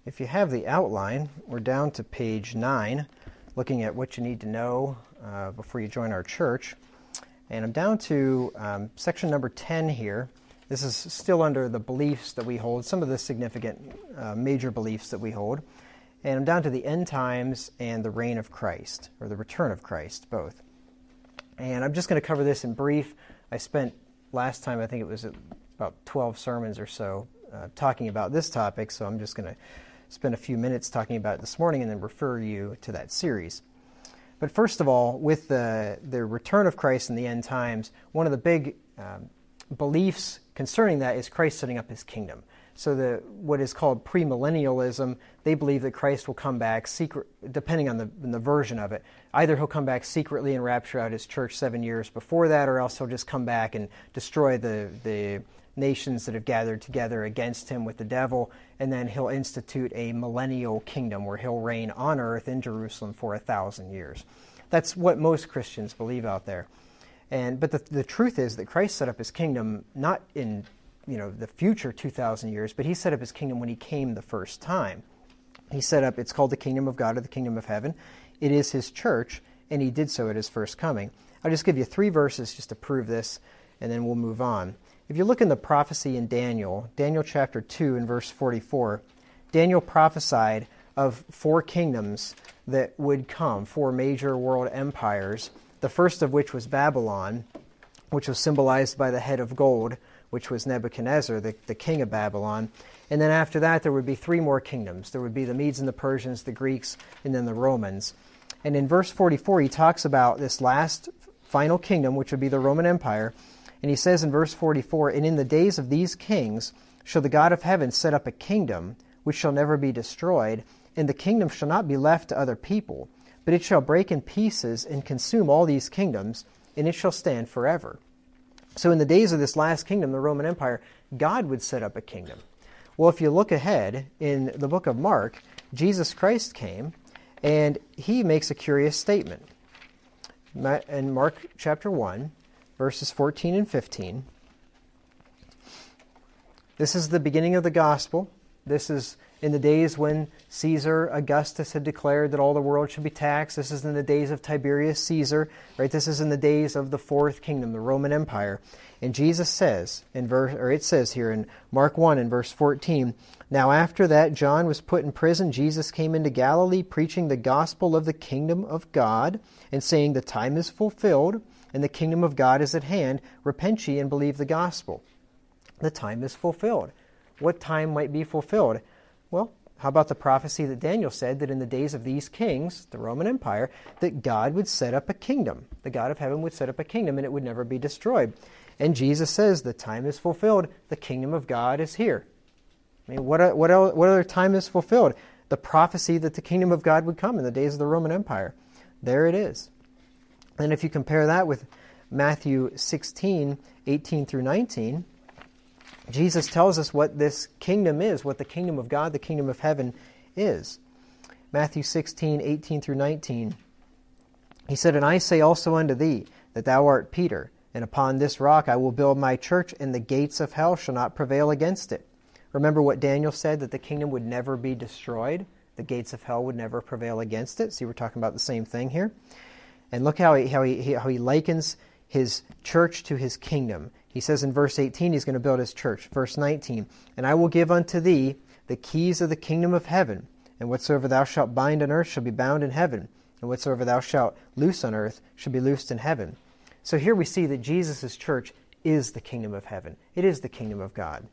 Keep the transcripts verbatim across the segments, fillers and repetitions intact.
If you have the outline, we're down to page nine, looking at what you need to know uh, before you join our church. And I'm down to um, section number ten here. This is still under the beliefs that we hold, some of the significant uh, major beliefs that we hold. And I'm down to the end times and the reign of Christ, or the return of Christ, both. And I'm just going to cover this in brief. I spent last time, I think it was about twelve sermons or so, uh, talking about this topic, so I'm just going to spend a few minutes talking about it this morning and then refer you to that series. But first of all, with the, the return of Christ in the end times, one of the big um, beliefs concerning that is Christ setting up his kingdom. So the what is called premillennialism, they believe that Christ will come back secret, depending on the, the version of it. Either he'll come back secretly and rapture out his church seven years before that, or else he'll just come back and destroy the the nations that have gathered together against him with the devil, and then he'll institute a millennial kingdom where he'll reign on earth in Jerusalem for a thousand years. That's what most Christians believe out there. And but the the truth is that Christ set up his kingdom not in you know the future two thousand years, but he set up his kingdom when he came the first time. He set up, it's called the kingdom of God or the kingdom of heaven. It is his church, and he did so at his first coming. I'll just give you three verses just to prove this, and then we'll move on. If you look in the prophecy in Daniel, Daniel chapter two and verse forty-four, Daniel prophesied of four kingdoms that would come, four major world empires, the first of which was Babylon, which was symbolized by the head of gold, which was Nebuchadnezzar, the, the king of Babylon. And then after that, there would be three more kingdoms. There would be the Medes and the Persians, the Greeks, and then the Romans. And in verse forty-four, he talks about this last final kingdom, which would be the Roman Empire. And he says in verse forty-four, "And in the days of these kings shall the God of heaven set up a kingdom which shall never be destroyed, and the kingdom shall not be left to other people, but it shall break in pieces and consume all these kingdoms, and it shall stand forever." So in the days of this last kingdom, the Roman Empire, God would set up a kingdom. Well, if you look ahead in the book of Mark, Jesus Christ came, and he makes a curious statement. In Mark chapter one, verses fourteen and fifteen. This is the beginning of the gospel. This is in the days when Caesar Augustus had declared that all the world should be taxed. This is in the days of Tiberius Caesar, right? This is in the days of the fourth kingdom, the Roman Empire. And Jesus says, in verse, or it says here in Mark one and verse fourteen, "Now after that John was put in prison, Jesus came into Galilee, preaching the gospel of the kingdom of God, and saying, the time is fulfilled, and the kingdom of God is at hand. Repent ye and believe the gospel." The time is fulfilled. What time might be fulfilled? Well, how about the prophecy that Daniel said that in the days of these kings, the Roman Empire, that God would set up a kingdom. The God of heaven would set up a kingdom and it would never be destroyed. And Jesus says the time is fulfilled. The kingdom of God is here. I mean, what, what, else, what other time is fulfilled? The prophecy that the kingdom of God would come in the days of the Roman Empire. There it is. And if you compare that with Matthew sixteen, eighteen through nineteen, Jesus tells us what this kingdom is, what the kingdom of God, the kingdom of heaven is. Matthew sixteen, eighteen through nineteen. He said, "And I say also unto thee, that thou art Peter, and upon this rock I will build my church, and the gates of hell shall not prevail against it." Remember what Daniel said, that the kingdom would never be destroyed. The gates of hell would never prevail against it. See, we're talking about the same thing here. And look how he, how he, how he likens his church to his kingdom. He says in verse eighteen, he's going to build his church. Verse nineteen, "And I will give unto thee the keys of the kingdom of heaven, and whatsoever thou shalt bind on earth shall be bound in heaven, and whatsoever thou shalt loose on earth shall be loosed in heaven." So here we see that Jesus' church is the kingdom of heaven. It is the kingdom of God.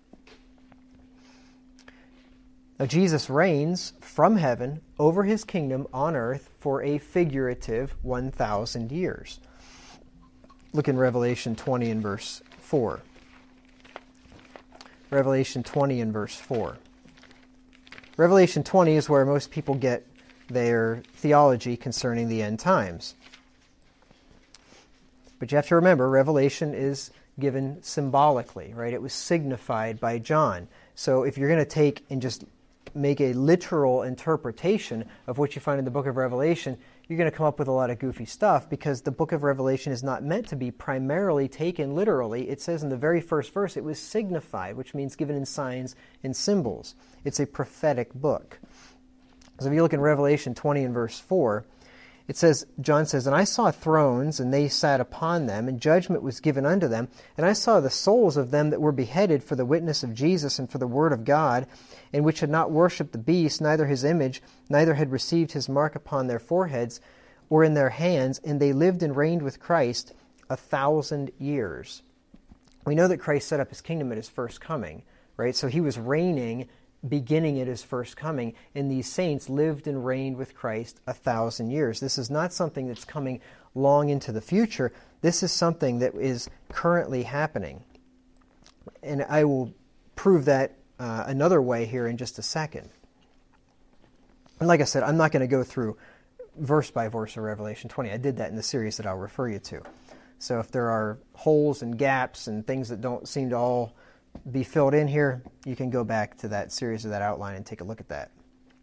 Now Jesus reigns from heaven over his kingdom on earth for a figurative one thousand years. Look in Revelation twenty and verse four. Revelation twenty and verse four. Revelation twenty is where most people get their theology concerning the end times. But you have to remember, Revelation is given symbolically, right? It was signified by John. So if you're going to take and just make a literal interpretation of what you find in the book of Revelation, you're going to come up with a lot of goofy stuff because the book of Revelation is not meant to be primarily taken literally. It says in the very first verse it was signified, which means given in signs and symbols. It's a prophetic book. So if you look in Revelation twenty and verse four, it says, John says, "And I saw thrones, and they sat upon them, and judgment was given unto them. And I saw the souls of them that were beheaded for the witness of Jesus and for the word of God, and which had not worshipped the beast, neither his image, neither had received his mark upon their foreheads or in their hands, and they lived and reigned with Christ a thousand years." We know that Christ set up his kingdom at his first coming, right? So he was reigning beginning at his first coming, and these saints lived and reigned with Christ a thousand years. This is not something that's coming long into the future. This is something that is currently happening. And I will prove that uh, another way here in just a second. And like I said, I'm not going to go through verse by verse of Revelation twenty. I did that in the series that I'll refer you to. So if there are holes and gaps and things that don't seem to all be filled in here, you can go back to that series of that outline and take a look at that.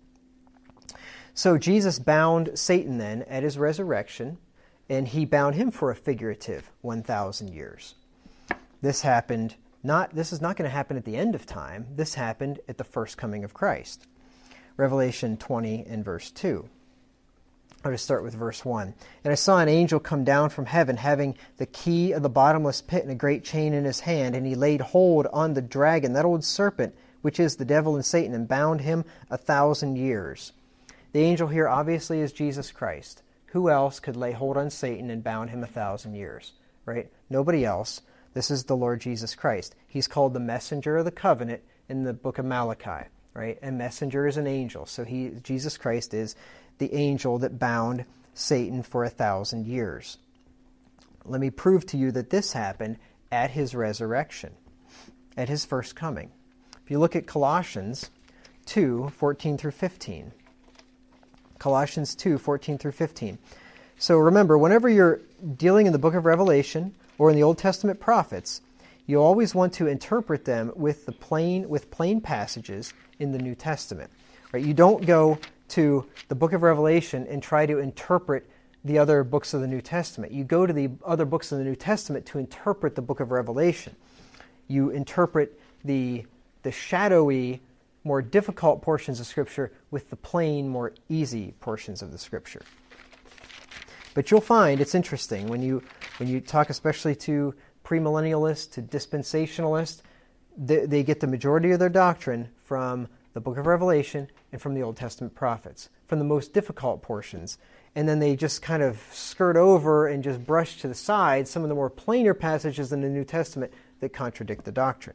So Jesus bound Satan then at his resurrection, and he bound him for a figurative one thousand years. This happened not this is not going to happen at the end of time. This happened at the first coming of Christ. Revelation twenty and verse two. I'll just start with verse one. "And I saw an angel come down from heaven, having the key of the bottomless pit and a great chain in his hand, and he laid hold on the dragon, that old serpent, which is the devil and Satan, and bound him a thousand years." The angel here obviously is Jesus Christ. Who else could lay hold on Satan and bound him a thousand years, right? Nobody else. This is the Lord Jesus Christ. He's called the messenger of the covenant in the book of Malachi, right? A messenger is an angel. So he, Jesus Christ is the angel that bound Satan for a thousand years. Let me prove to you that this happened at his resurrection, at his first coming. If you look at Colossians two, fourteen through fifteen. Colossians two, fourteen through fifteen. So remember, whenever you're dealing in the book of Revelation or in the Old Testament prophets, you always want to interpret them with the plain with plain passages in the New Testament. Right? You don't go to the book of Revelation and try to interpret the other books of the New Testament. You go to the other books of the New Testament to interpret the book of Revelation. You interpret the, the shadowy, more difficult portions of Scripture with the plain, more easy portions of the Scripture. But you'll find it's interesting when you when you talk especially to premillennialists, to dispensationalists, they, they get the majority of their doctrine from the book of Revelation and from the Old Testament prophets, from the most difficult portions. And then they just kind of skirt over and just brush to the side some of the more plainer passages in the New Testament that contradict the doctrine.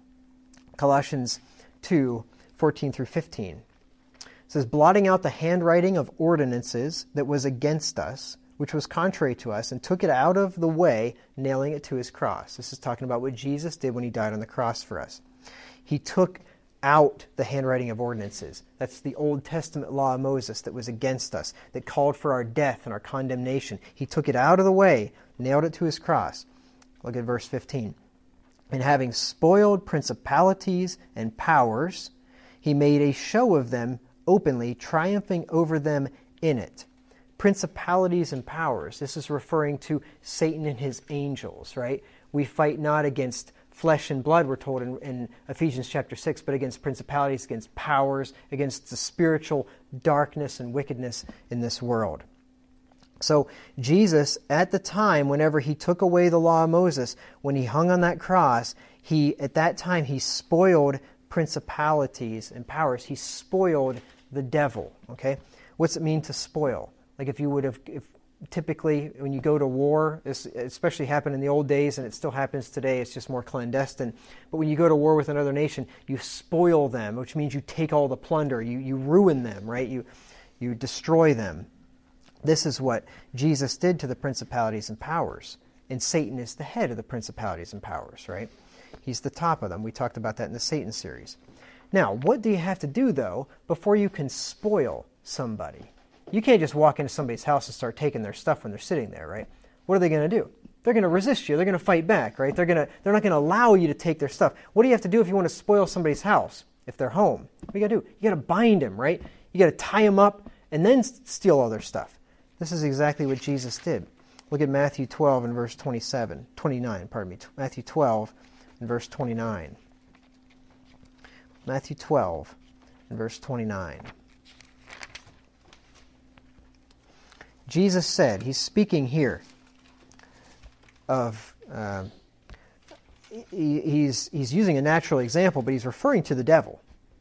Colossians two, fourteen through fifteen. It says, "Blotting out the handwriting of ordinances that was against us, which was contrary to us, and took it out of the way, nailing it to his cross." This is talking about what Jesus did when he died on the cross for us. He took out the handwriting of ordinances. That's the Old Testament law of Moses that was against us, that called for our death and our condemnation. He took it out of the way, nailed it to his cross. Look at verse fifteen. "And having spoiled principalities and powers, he made a show of them openly, triumphing over them in it." Principalities and powers. This is referring to Satan and his angels, right? We fight not against flesh and blood, we're told in, in Ephesians chapter six, but against principalities, against powers, against the spiritual darkness and wickedness in this world. So Jesus, at the time, whenever he took away the law of Moses, when he hung on that cross, he at that time he spoiled principalities and powers. He spoiled the devil. Okay, what's it mean to spoil? Like if you would have, if typically when you go to war, this especially happened in the old days and it still happens today, it's just more clandestine. But when you go to war with another nation, you spoil them, which means you take all the plunder, you, you ruin them, right? You, you destroy them. This is what Jesus did to the principalities and powers. And Satan is the head of the principalities and powers, right? He's the top of them. We talked about that in the Satan series. Now, what do you have to do, though, before you can spoil somebody? You can't just walk into somebody's house and start taking their stuff when they're sitting there, right? What are they going to do? They're going to resist you. They're going to fight back, right? They're going to, they're not going to allow you to take their stuff. What do you have to do if you want to spoil somebody's house, if they're home? What do you got to do? You got to bind them, right? You got to tie them up and then steal all their stuff. This is exactly what Jesus did. Look at Matthew twelve and verse twenty-seven, twenty-nine, pardon me. Matthew twelve and verse twenty-nine. Matthew twelve and verse twenty-nine. Jesus said, he's speaking here of, uh, he, he's, he's using a natural example, but he's referring to the devil.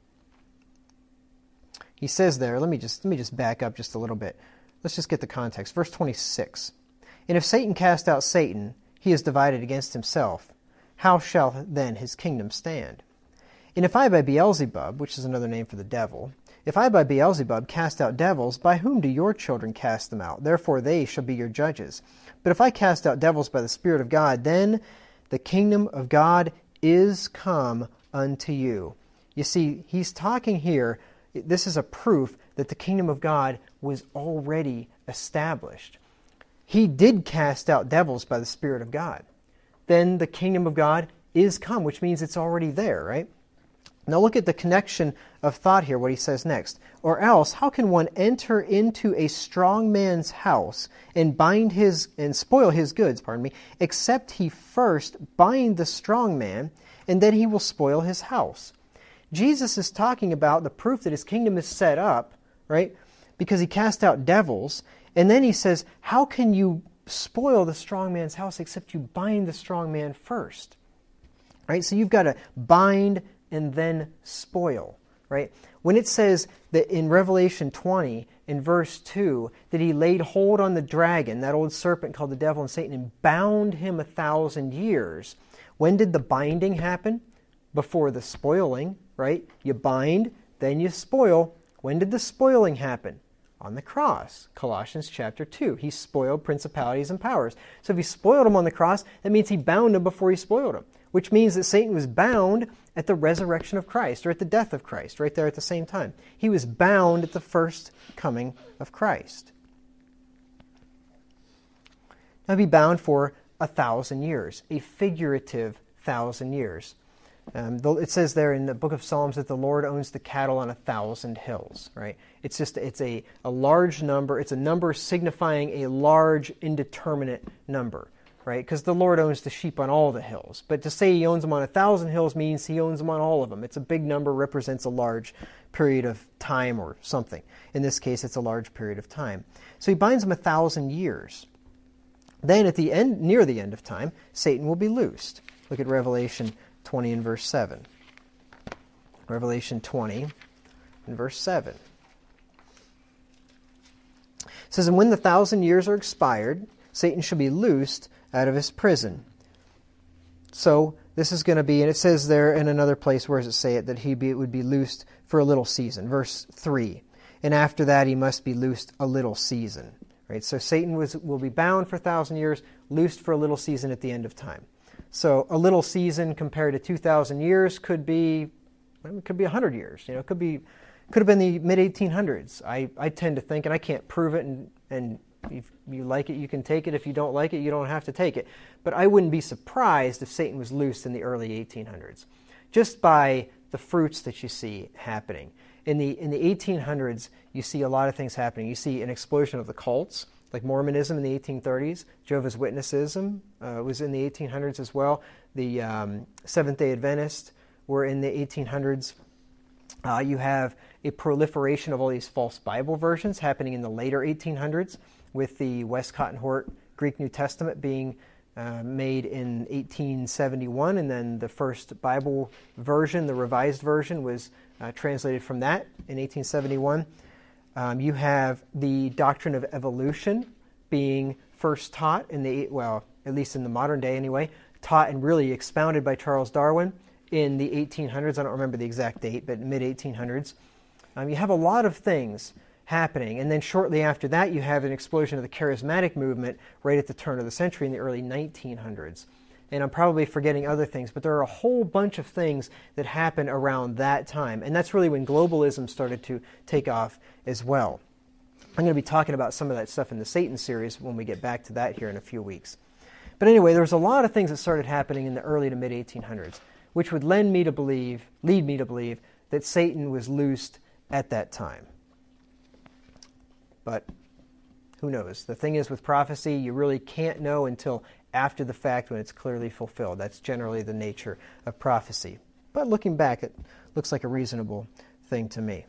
He says there, let me just let me just back up just a little bit. Let's just get the context. Verse twenty-six. And if Satan cast out Satan, he is divided against himself. How shall then his kingdom stand? And if I by Beelzebub, which is another name for the devil, if I by Beelzebub cast out devils, by whom do your children cast them out? Therefore they shall be your judges. But if I cast out devils by the Spirit of God, then the kingdom of God is come unto you. You see, he's talking here, this is a proof that the kingdom of God was already established. He did cast out devils by the Spirit of God. Then the kingdom of God is come, which means it's already there, right? Now look at the connection of thought here, what he says next. Or else, how can one enter into a strong man's house and bind his and spoil his goods, pardon me, except he first bind the strong man, and then he will spoil his house? Jesus is talking about the proof that his kingdom is set up, right? Because he cast out devils. And then he says, how can you spoil the strong man's house except you bind the strong man first? Right? So you've got to bind and then spoil, right? When it says that in Revelation twenty, in verse two, that he laid hold on the dragon, that old serpent called the devil and Satan, and bound him a thousand years. When did the binding happen? Before the spoiling, right? You bind, then you spoil. When did the spoiling happen? On the cross. Colossians chapter two. He spoiled principalities and powers. So if he spoiled them on the cross, that means he bound them before he spoiled them, which means that Satan was bound at the resurrection of Christ, or at the death of Christ, right there at the same time. He was bound at the first coming of Christ. Now be bound for a thousand years, a figurative thousand years. Um, it says there in the book of Psalms that the Lord owns the cattle on a thousand hills, right? It's just, it's a, a large number. It's a number signifying a large, indeterminate number, right? Because the Lord owns the sheep on all the hills. But to say he owns them on a thousand hills means he owns them on all of them. It's a big number, represents a large period of time or something. In this case, it's a large period of time. So he binds them a thousand years. Then at the end, near the end of time, Satan will be loosed. Look at Revelation twenty and verse seven. Revelation twenty and verse seven. It says, and when the thousand years are expired, Satan shall be loosed out of his prison. So this is going to be, and it says there in another place, where does it say it, that he be, would be loosed for a little season. Verse three. And after that he must be loosed a little season. Right? So Satan was, will be bound for a thousand years, loosed for a little season at the end of time. So a little season compared to two thousand years could be, it could be one hundred years. You know, it could be, could have been the mid eighteen hundreds. I, I tend to think, and I can't prove it, and, and if you like it, you can take it. If you don't like it, you don't have to take it. But I wouldn't be surprised if Satan was loosed in the early eighteen hundreds, just by the fruits that you see happening. In the, in the eighteen hundreds, you see a lot of things happening. You see an explosion of the cults, like Mormonism in the eighteen thirties. Jehovah's Witnessism uh, was in the eighteen hundreds as well. The um, Seventh-day Adventists were in the eighteen hundreds. Uh, you have a proliferation of all these false Bible versions happening in the later eighteen hundreds, with the Westcott and Hort Greek New Testament being uh, made in eighteen seventy-one, and then the first Bible version, the Revised Version, was uh, translated from that in eighteen seventy-one. Um, you have the doctrine of evolution being first taught in the, well, at least in the modern day anyway, taught and really expounded by Charles Darwin in the eighteen hundreds. I don't remember the exact date, but mid eighteen hundreds. Um, you have a lot of things happening. And then shortly after that, you have an explosion of the charismatic movement right at the turn of the century in the early nineteen hundreds. And I'm probably forgetting other things, but there are a whole bunch of things that happen around that time. And that's really when globalism started to take off as well. I'm going to be talking about some of that stuff in the Satan series when we get back to that here in a few weeks. But anyway, there's a lot of things that started happening in the early to mid eighteen hundreds, which would lend me to believe, lead me to believe that Satan was loosed at that time. But Who knows? The thing is with prophecy, you really can't know until after the fact when it's clearly fulfilled. That's generally the nature of prophecy. But looking back, it looks like a reasonable thing to me.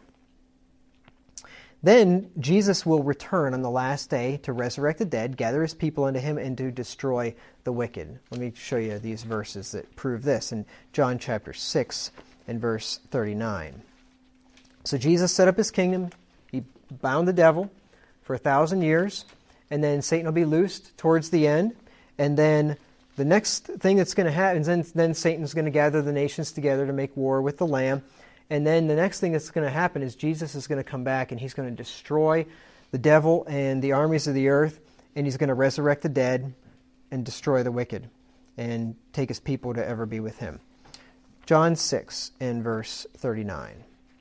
Then Jesus will return on the last day to resurrect the dead, gather his people unto him, and to destroy the wicked. Let me show you these verses that prove this in John chapter six and verse thirty-nine. So Jesus set up his kingdom. He bound the devil for a thousand years, and then Satan will be loosed towards the end. And then the next thing that's going to happen is then, then Satan's going to gather the nations together to make war with the Lamb. And then the next thing that's going to happen is Jesus is going to come back and he's going to destroy the devil and the armies of the earth, and he's going to resurrect the dead and destroy the wicked and take his people to ever be with him. John six and verse thirty-nine.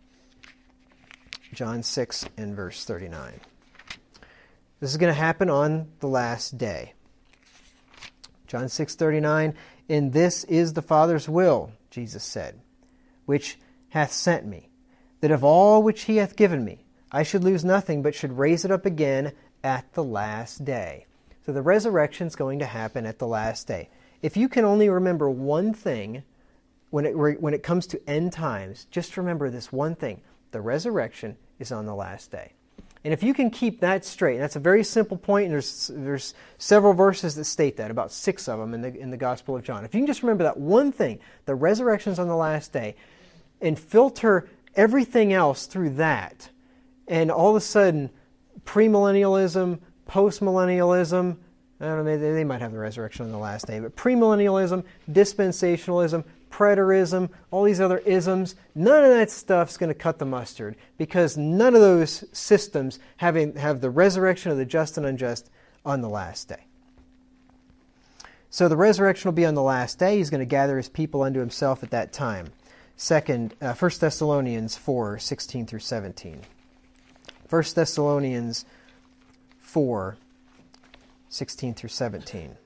John six and verse thirty-nine. This is going to happen on the last day. John six thirty-nine, "And this is the Father's will," Jesus said, "which hath sent me, that of all which he hath given me, I should lose nothing, but should raise it up again at the last day." So the resurrection is going to happen at the last day. If you can only remember one thing when it, when it comes to end times, just remember this one thing. The resurrection is on the last day. And if you can keep that straight, and that's a very simple point, and there's, there's several verses that state that, about six of them in the, in the Gospel of John. If you can just remember that one thing, the resurrection is on the last day, and filter everything else through that, and all of a sudden, premillennialism, postmillennialism, I don't know, maybe they might have the resurrection on the last day, but premillennialism, dispensationalism, preterism, all these other isms, none of that stuff's going to cut the mustard, because none of those systems have, a, have the resurrection of the just and unjust on the last day. So the resurrection will be on the last day. He's going to gather his people unto himself at that time. Second, uh, First Thessalonians four, sixteen through seventeen. First Thessalonians four, sixteen through seventeen.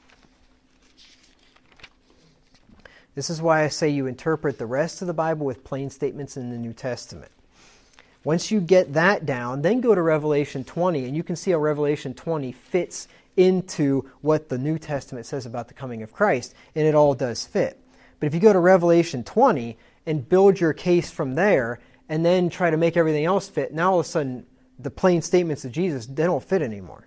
This is why I say you interpret the rest of the Bible with plain statements in the New Testament. Once you get that down, then go to Revelation twenty, and you can see how Revelation twenty fits into what the New Testament says about the coming of Christ, and it all does fit. But if you go to Revelation twenty and build your case from there, and then try to make everything else fit, now all of a sudden the plain statements of Jesus, they don't fit anymore.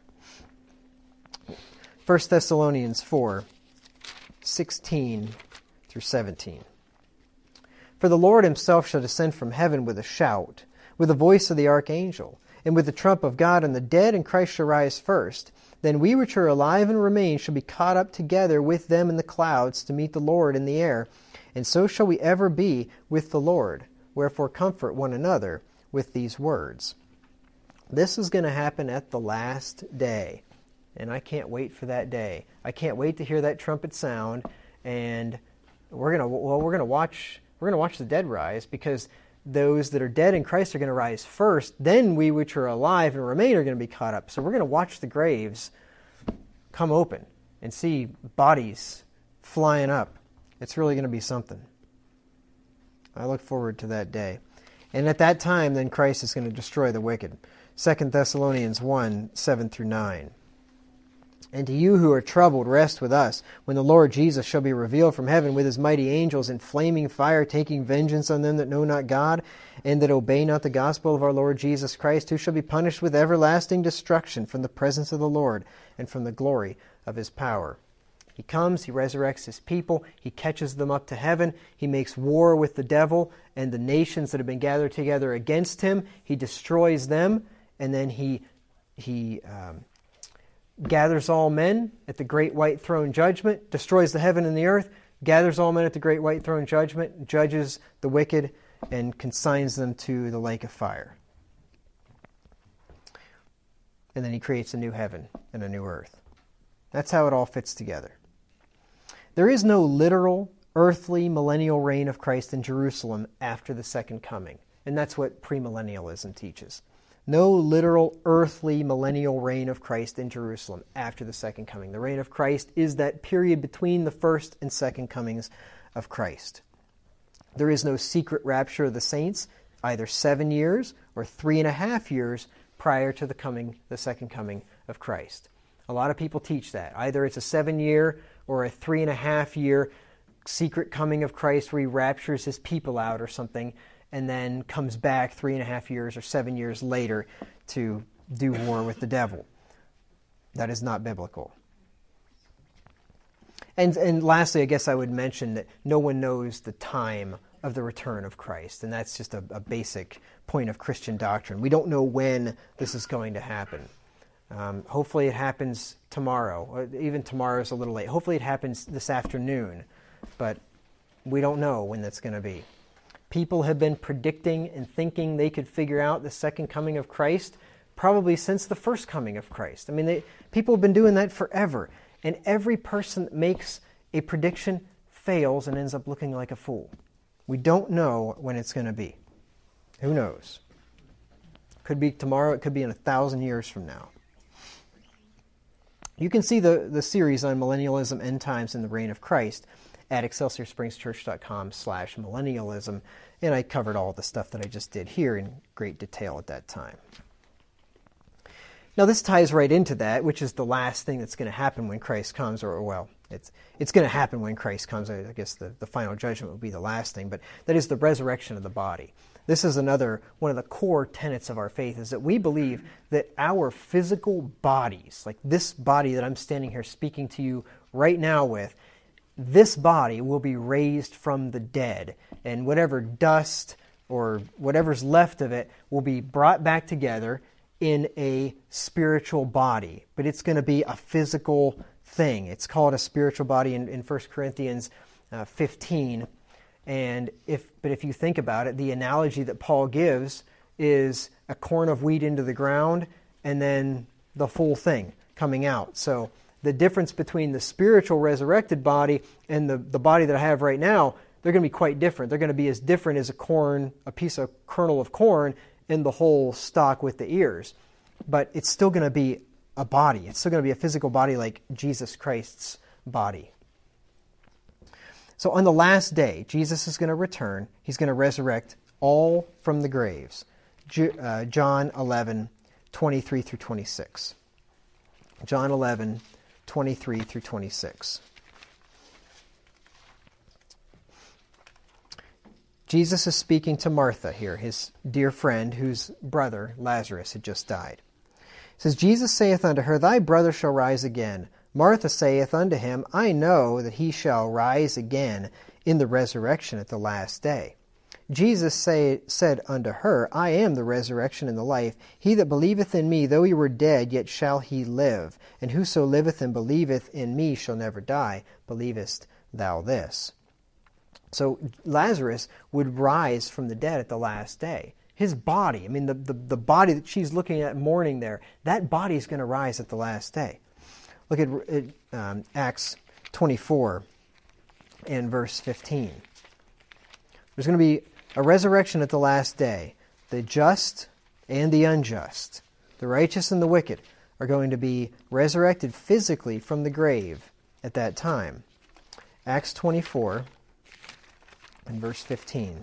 First Thessalonians four, sixteen through seventeen. "For the Lord himself shall descend from heaven with a shout, with the voice of the archangel, and with the trump of God, and the dead in Christ shall rise first. Then we which are alive and remain shall be caught up together with them in the clouds to meet the Lord in the air. And so shall we ever be with the Lord. Wherefore comfort one another with these words." This is going to happen at the last day. And I can't wait for that day. I can't wait to hear that trumpet sound, and we're going to well we're going to watch we're going to watch the dead rise, because those that are dead in Christ are going to rise first. Then we which are alive and remain are going to be caught up. So we're going to watch the graves come open and see bodies flying up. It's really going to be something. I look forward to that day. And at that time, then Christ is going to destroy the wicked. Second Thessalonians one, seven through nine. "And to you who are troubled, rest with us, when the Lord Jesus shall be revealed from heaven with his mighty angels in flaming fire, taking vengeance on them that know not God, and that obey not the gospel of our Lord Jesus Christ, who shall be punished with everlasting destruction from the presence of the Lord and from the glory of his power." He comes, he resurrects his people, he catches them up to heaven, he makes war with the devil and the nations that have been gathered together against him, he destroys them, and then he he um, gathers all men at the great white throne judgment, destroys the heaven and the earth, gathers all men at the great white throne judgment, judges the wicked, and consigns them to the lake of fire. And then he creates a new heaven and a new earth. That's how it all fits together. There is no literal, earthly, millennial reign of Christ in Jerusalem after the second coming. And that's what premillennialism teaches. No literal, earthly, millennial reign of Christ in Jerusalem after the second coming. The reign of Christ is that period between the first and second comings of Christ. There is no secret rapture of the saints, either seven years or three and a half years prior to the coming, the second coming of Christ. A lot of people teach that. Either it's a seven-year or a three-and-a-half-year secret coming of Christ where he raptures his people out or something and then comes back three and a half years or seven years later to do war with the devil. That is not biblical. And, and lastly, I guess I would mention that no one knows the time of the return of Christ, and that's just a, a basic point of Christian doctrine. We don't know when this is going to happen. Um, hopefully it happens tomorrow, or even tomorrow is a little late. Hopefully it happens this afternoon, but we don't know when that's going to be. People have been predicting and thinking they could figure out the second coming of Christ probably since the first coming of Christ. I mean, they, people have been doing that forever, and every person that makes a prediction fails and ends up looking like a fool. We don't know when it's going to be. Who knows? Could be tomorrow, it could be in a thousand years from now. You can see the, the series on millennialism, end times, and the reign of Christ at excelsior springs church dot com slash millennialism, and I covered all the stuff that I just did here in great detail at that time. Now this ties right into that, which is the last thing that's going to happen when Christ comes, or well, it's it's going to happen when Christ comes. I guess the, the final judgment will be the last thing, but that is the resurrection of the body. This is another one of the core tenets of our faith, is that we believe that our physical bodies, like this body that I'm standing here speaking to you right now with, this body will be raised from the dead, and whatever dust or whatever's left of it will be brought back together in a spiritual body. But it's going to be a physical thing. It's called a spiritual body in, in First Corinthians uh, fifteen. And if, but if you think about it, the analogy that Paul gives is a corn of wheat into the ground and then the full thing coming out. So the difference between the spiritual resurrected body and the, the body that I have right now, they're going to be quite different. They're going to be as different as a corn, a piece of kernel of corn in the whole stalk with the ears. But it's still going to be a body. It's still going to be a physical body like Jesus Christ's body. So on the last day, Jesus is going to return. He's going to resurrect all from the graves. Uh, John eleven, twenty-three through twenty-six. John eleven, twenty-three through twenty-six. Jesus is speaking to Martha here, his dear friend, whose brother Lazarus had just died. It says, Jesus saith unto her, Thy brother shall rise again. Martha saith unto him, I know that he shall rise again in the resurrection at the last day. Jesus say, said unto her, I am the resurrection and the life. He that believeth in me, though he were dead, yet shall he live. And whoso liveth and believeth in me shall never die. Believest thou this? So Lazarus would rise from the dead at the last day. His body, I mean the, the, the body that she's looking at mourning there, that body is going to rise at the last day. Look at, at um, Acts twenty-four and verse fifteen. There's going to be a resurrection at the last day. The just and the unjust, the righteous and the wicked, are going to be resurrected physically from the grave at that time. Acts twenty-four and verse fifteen.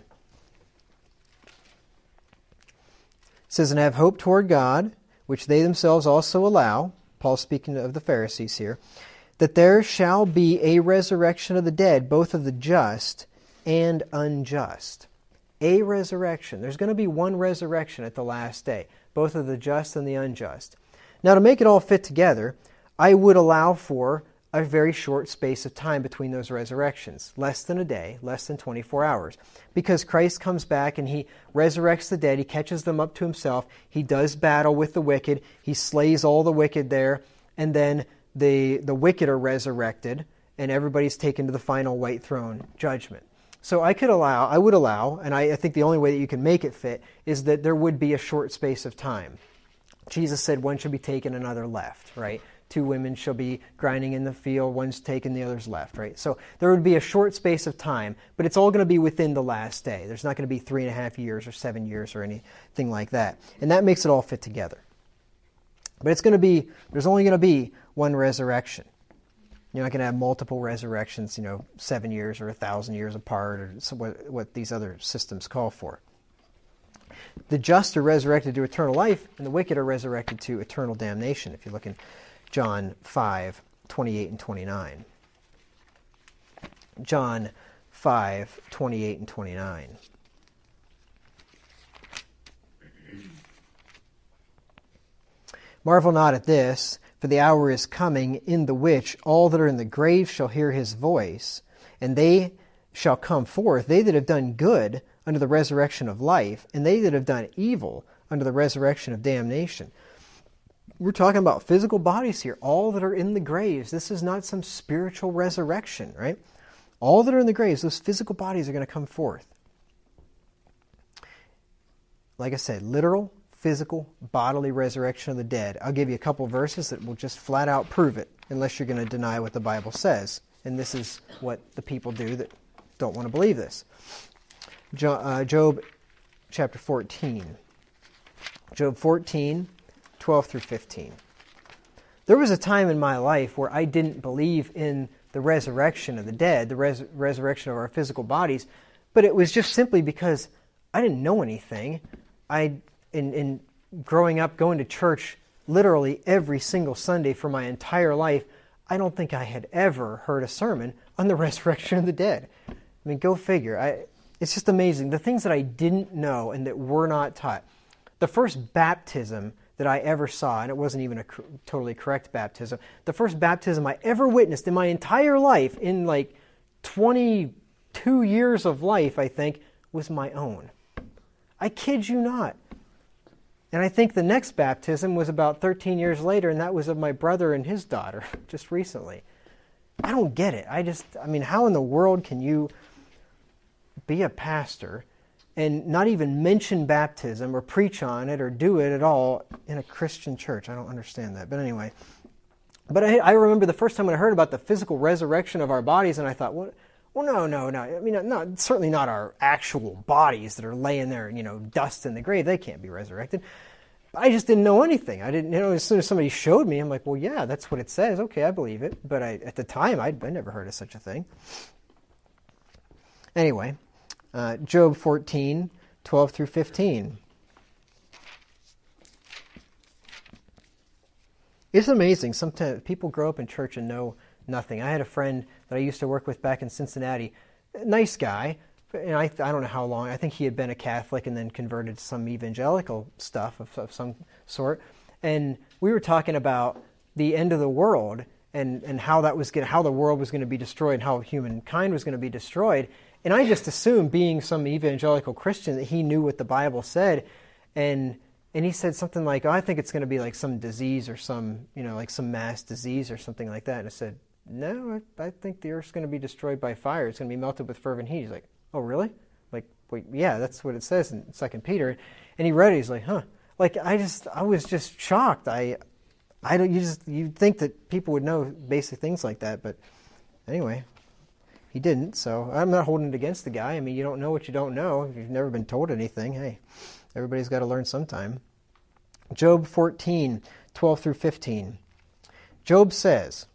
It says, And have hope toward God, which they themselves also allow, Paul speaking of the Pharisees here, that there shall be a resurrection of the dead, both of the just and unjust. A resurrection. There's going to be one resurrection at the last day, both of the just and the unjust. Now, to make it all fit together, I would allow for a very short space of time between those resurrections, less than a day, less than twenty-four hours, because Christ comes back and he resurrects the dead, he catches them up to himself, he does battle with the wicked, he slays all the wicked there, and then the, the wicked are resurrected, and everybody's taken to the final white throne judgment. So I could allow, I would allow, and I, I think the only way that you can make it fit is that there would be a short space of time. Jesus said one should be taken, another left, right? Two women shall be grinding in the field, one's taken, the other's left, right? So there would be a short space of time, but it's all going to be within the last day. There's not going to be three and a half years or seven years or anything like that. And that makes it all fit together. But it's going to be, there's only going to be one resurrection. You're not going to have multiple resurrections, you know, seven years or a thousand years apart, or what, what these other systems call for. the just are resurrected to eternal life, and the wicked are resurrected to eternal damnation, if you look in John five, twenty-eight and twenty-nine. John five, twenty-eight and twenty-nine. Marvel not at this, for the hour is coming, in the which all that are in the grave shall hear his voice, and they shall come forth, they that have done good under the resurrection of life, and they that have done evil under the resurrection of damnation. We're talking about physical bodies here, all that are in the graves. This is not some spiritual resurrection, right? All that are in the graves, those physical bodies are going to come forth. Like I said, literal, physical, bodily resurrection of the dead. I'll give you a couple verses that will just flat out prove it, unless you're going to deny what the Bible says. And this is what the people do that don't want to believe this. Job chapter fourteen. Job fourteen, twelve through fifteen. There was a time in my life where I didn't believe in the resurrection of the dead, the res- resurrection of our physical bodies, but it was just simply because I didn't know anything. I, in, in growing up, going to church literally every single Sunday for my entire life, I don't think I had ever heard a sermon on the resurrection of the dead. I mean, go figure. I, it's just amazing. The things that I didn't know and that were not taught. The first baptism that I ever saw, and it wasn't even a cr- totally correct baptism, the first baptism I ever witnessed in my entire life, in like twenty-two years of life, I think, was my own. I kid you not. And I think the next baptism was about thirteen years later, and that was of my brother and his daughter, just recently. I don't get it. I just, I mean, how in the world can you be a pastor and not even mention baptism or preach on it or do it at all in a Christian church? I don't understand that. But anyway, but I, I remember the first time when I heard about the physical resurrection of our bodies, and I thought, what? Well, no, no, no. I mean, not, certainly not our actual bodies that are laying there, you know, dust in the grave. They can't be resurrected. I just didn't know anything. I didn't, you know, as soon as somebody showed me, I'm like, well, yeah, that's what it says. Okay, I believe it. But I, at the time, I'd, I never heard of such a thing. Anyway, uh, Job fourteen, twelve through fifteen. It's amazing. Sometimes people grow up in church and know nothing. I had a friend that I used to work with back in Cincinnati. Nice guy. And I, I don't know how long. I think he had been a Catholic and then converted to some evangelical stuff of, of some sort. And we were talking about the end of the world and, and how that was going, how the world was going to be destroyed, how humankind was going to be destroyed. And I just assumed, being some evangelical Christian, that he knew what the Bible said. And and he said something like, oh, I think it's going to be like some disease or some, you know, like some mass disease or something like that. And I said, no, I, I think the earth's going to be destroyed by fire. It's going to be melted with fervent heat. He's like, oh, really? Like, wait, yeah, that's what it says in Second Peter. And he read it. He's like, huh. Like, I just, I was just shocked. I, I don't, you just, you'd think that people would know basic things like that. But anyway, he didn't. So I'm not holding it against the guy. I mean, you don't know what you don't know. If you've never been told anything, hey, everybody's got to learn sometime. Job fourteen, twelve through fifteen. Job says,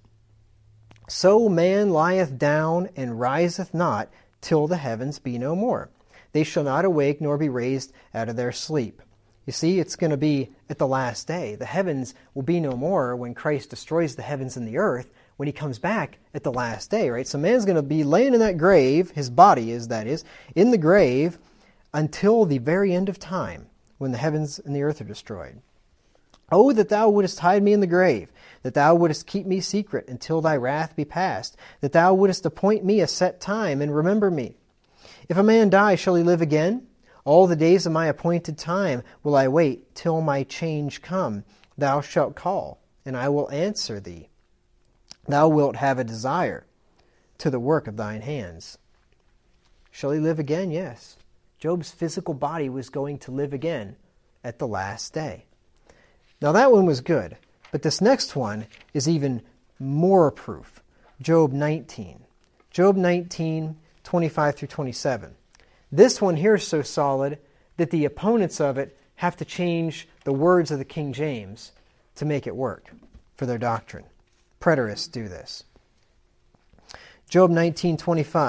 so man lieth down and riseth not, till the heavens be no more. They shall not awake nor be raised out of their sleep. You see, it's going to be at the last day. The heavens will be no more when Christ destroys the heavens and the earth, when he comes back at the last day, right? So man's going to be laying in that grave, his body is, that is, in the grave until the very end of time, when the heavens and the earth are destroyed. Oh, that thou wouldest hide me in the grave, that thou wouldest keep me secret until thy wrath be past, that thou wouldest appoint me a set time and remember me. If a man die, shall he live again? All the days of my appointed time will I wait till my change come. Thou shalt call, and I will answer thee. Thou wilt have a desire to the work of thine hands. Shall he live again? Yes. Job's physical body was going to live again at the last day. Now that one was good, but this next one is even more proof. Job nineteen. Job nineteen, twenty-five through twenty-seven. This one here is so solid that the opponents of it have to change the words of the King James to make it work for their doctrine. Preterists do this. Job nineteen, twenty-five.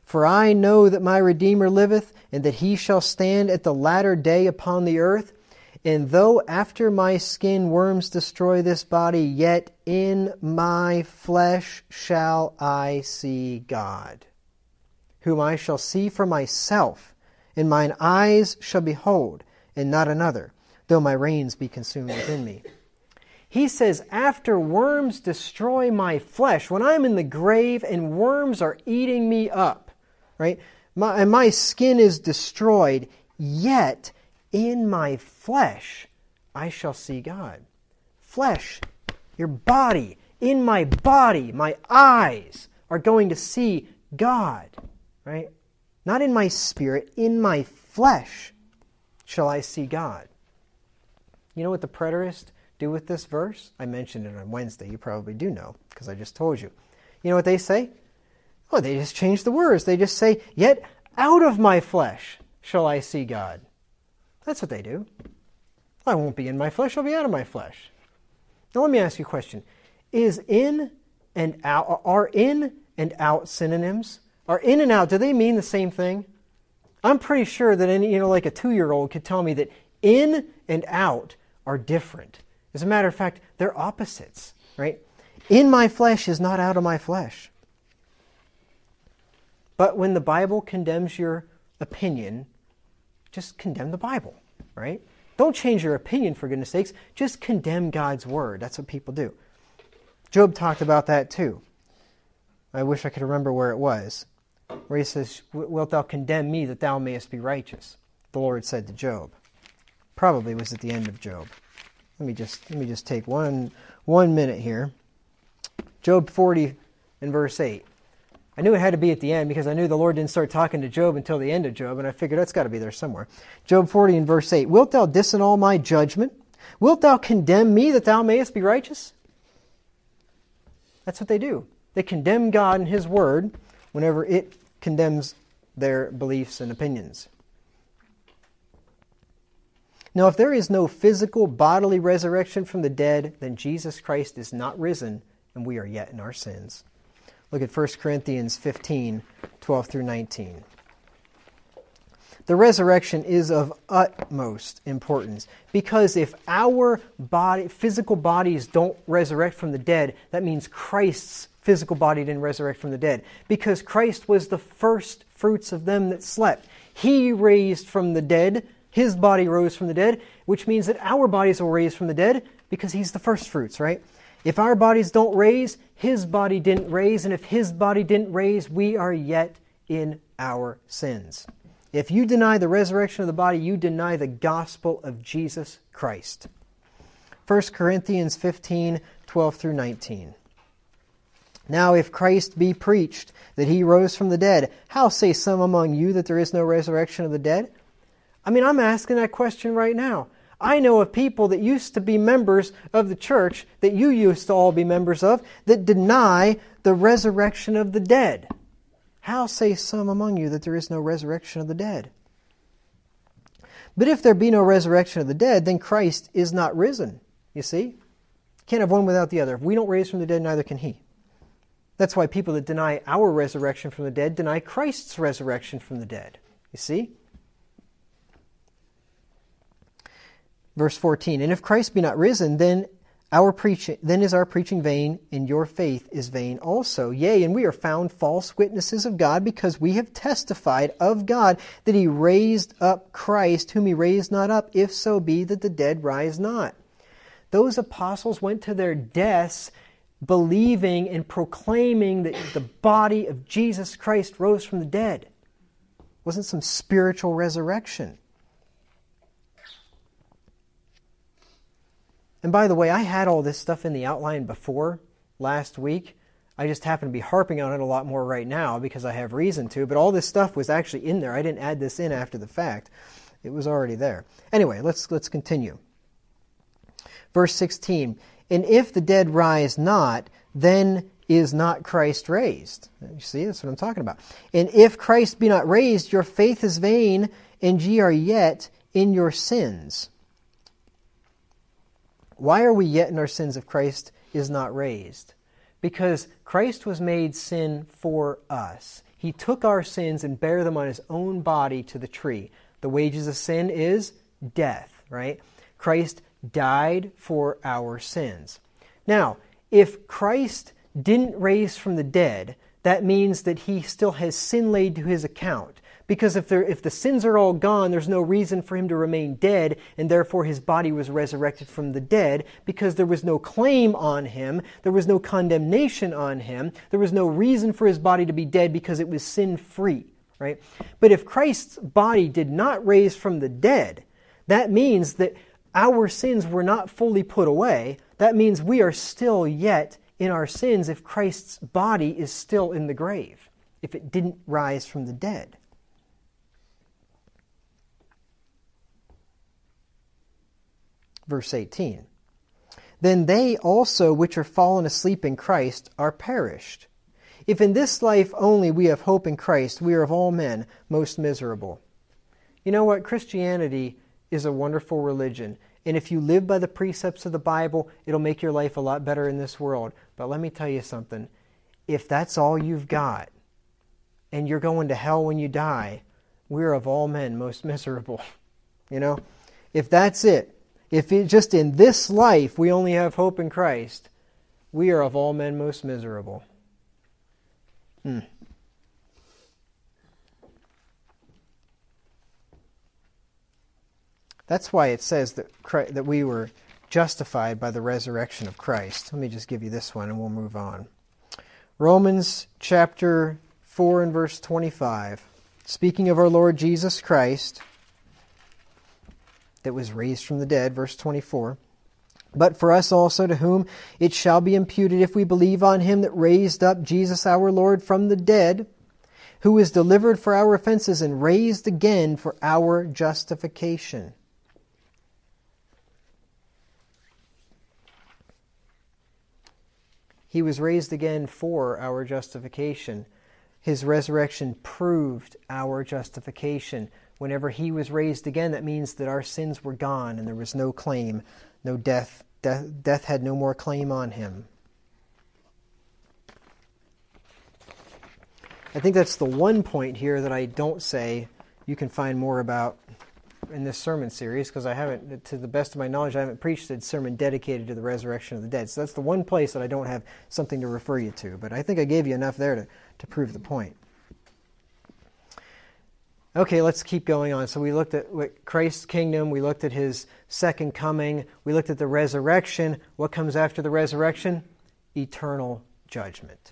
For I know that my Redeemer liveth, and that he shall stand at the latter day upon the earth. And though after my skin worms destroy this body, yet in my flesh shall I see God, whom I shall see for myself, and mine eyes shall behold, and not another, though my reins be consumed within me. He says, after worms destroy my flesh, when I'm in the grave and worms are eating me up, right? My, and my skin is destroyed, yet in my flesh I shall see God. Flesh, your body, in my body, my eyes are going to see God, right? Not in my spirit, in my flesh shall I see God. You know what the preterists do with this verse? I mentioned it on Wednesday. You probably do know, because I just told you. You know what they say? Oh, they just change the words. They just say, yet out of my flesh shall I see God. That's what they do. I won't be in my flesh, I'll be out of my flesh. Now let me ask you a question. Is in and out, are in and out synonyms? Are in and out, do they mean the same thing? I'm pretty sure that any, you know, like a two-year-old could tell me that in and out are different. As a matter of fact, they're opposites, right? In my flesh is not out of my flesh. But when the Bible condemns your opinion, just condemn the Bible, right? Don't change your opinion, for goodness sakes. Just condemn God's word. That's what people do. Job talked about that too. I wish I could remember where it was. Where he says, wilt thou condemn me that thou mayest be righteous? The Lord said to Job. Probably was at the end of Job. Let me just let me just take one one minute here. Job forty and verse eight. I knew it had to be at the end because I knew the Lord didn't start talking to Job until the end of Job, and I figured that's got to be there somewhere. Job forty and verse eight. Wilt thou disannul my judgment? Wilt thou condemn me that thou mayest be righteous? That's what they do. They condemn God and His Word whenever it condemns their beliefs and opinions. Now, if there is no physical bodily resurrection from the dead, then Jesus Christ is not risen, and we are yet in our sins. Look at First Corinthians fifteen, twelve through nineteen. The resurrection is of utmost importance because if our body, physical bodies don't resurrect from the dead, that means Christ's physical body didn't resurrect from the dead, because Christ was the first fruits of them that slept. He raised from the dead. His body rose from the dead, which means that our bodies will raise from the dead because He's the first fruits, right? If our bodies don't raise, His body didn't raise, and if His body didn't raise, we are yet in our sins. If you deny the resurrection of the body, you deny the gospel of Jesus Christ. First Corinthians fifteen, twelve through nineteen. Now if Christ be preached that He rose from the dead, how say some among you that there is no resurrection of the dead? I mean, I'm asking that question right now. I know of people that used to be members of the church, that you used to all be members of, that deny the resurrection of the dead. How say some among you that there is no resurrection of the dead? But if there be no resurrection of the dead, then Christ is not risen. You see? Can't have one without the other. If we don't raise from the dead, neither can He. That's why people that deny our resurrection from the dead deny Christ's resurrection from the dead. You see? Verse fourteen, and if Christ be not risen, then our preaching, then is our preaching vain, and your faith is vain also. Yea, and we are found false witnesses of God, because we have testified of God that He raised up Christ, whom He raised not up, if so be that the dead rise not. Those apostles went to their deaths believing and proclaiming that the body of Jesus Christ rose from the dead. It wasn't some spiritual resurrection. And by the way, I had all this stuff in the outline before last week. I just happen to be harping on it a lot more right now because I have reason to. But all this stuff was actually in there. I didn't add this in after the fact. It was already there. Anyway, let's let's continue. Verse sixteen, and if the dead rise not, then is not Christ raised. You see, that's what I'm talking about. And if Christ be not raised, your faith is vain, and ye are yet in your sins. Why are we yet in our sins if Christ is not raised? Because Christ was made sin for us. He He took our sins and bare them on his own body to the tree. The wages of sin is death, right? Christ died for our sins. Now, if Christ didn't raise from the dead, that means that he still has sin laid to his account. Because if, there, if the sins are all gone, there's no reason for him to remain dead, and therefore his body was resurrected from the dead, because there was no claim on him, there was no condemnation on him, there was no reason for his body to be dead because it was sin-free, right? But if Christ's body did not raise from the dead, that means that our sins were not fully put away. That means we are still yet in our sins if Christ's body is still in the grave, if it didn't rise from the dead. Verse eighteen, then they also which are fallen asleep in Christ are perished. If in this life only we have hope in Christ, we are of all men most miserable. You know what? Christianity is a wonderful religion. And if you live by the precepts of the Bible, it'll make your life a lot better in this world. But let me tell you something. If that's all you've got, and you're going to hell when you die, we're of all men most miserable. You know? If that's it, if it, just in this life we only have hope in Christ, we are of all men most miserable. Hmm. That's why it says that Christ, that we were justified by the resurrection of Christ. Let me just give you this one and we'll move on. Romans chapter four and verse twenty-five. Speaking of our Lord Jesus Christ, that was raised from the dead, verse twenty-four. But for us also, to whom it shall be imputed if we believe on him that raised up Jesus our Lord from the dead, who was delivered for our offenses and raised again for our justification. He was raised again for our justification. His resurrection proved our justification. Whenever he was raised again, that means that our sins were gone and there was no claim, no death. Death, death had no more claim on him. I think that's the one point here that I don't say you can find more about in this sermon series, because I haven't, to the best of my knowledge, I haven't preached a sermon dedicated to the resurrection of the dead. So that's the one place that I don't have something to refer you to. But I think I gave you enough there to, to prove the point. Okay, let's keep going on. So we looked at Christ's kingdom, we looked at his second coming, we looked at the resurrection. What comes after the resurrection? Eternal judgment.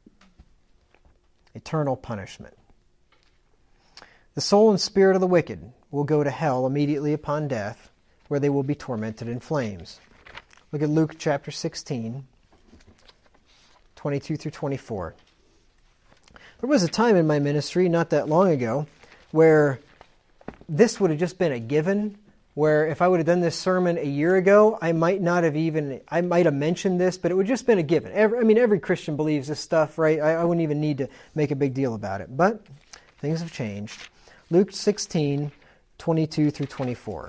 Eternal punishment. The soul and spirit of the wicked will go to hell immediately upon death, where they will be tormented in flames. Look at Luke chapter sixteen, twenty-two through twenty-four. There was a time in my ministry, not that long ago, where this would have just been a given, where if I would have done this sermon a year ago, I might not have even, I might have mentioned this, but it would have just been a given. Every, I mean, every Christian believes this stuff, right? I, I wouldn't even need to make a big deal about it. But things have changed. Luke sixteen, twenty-two through twenty-four.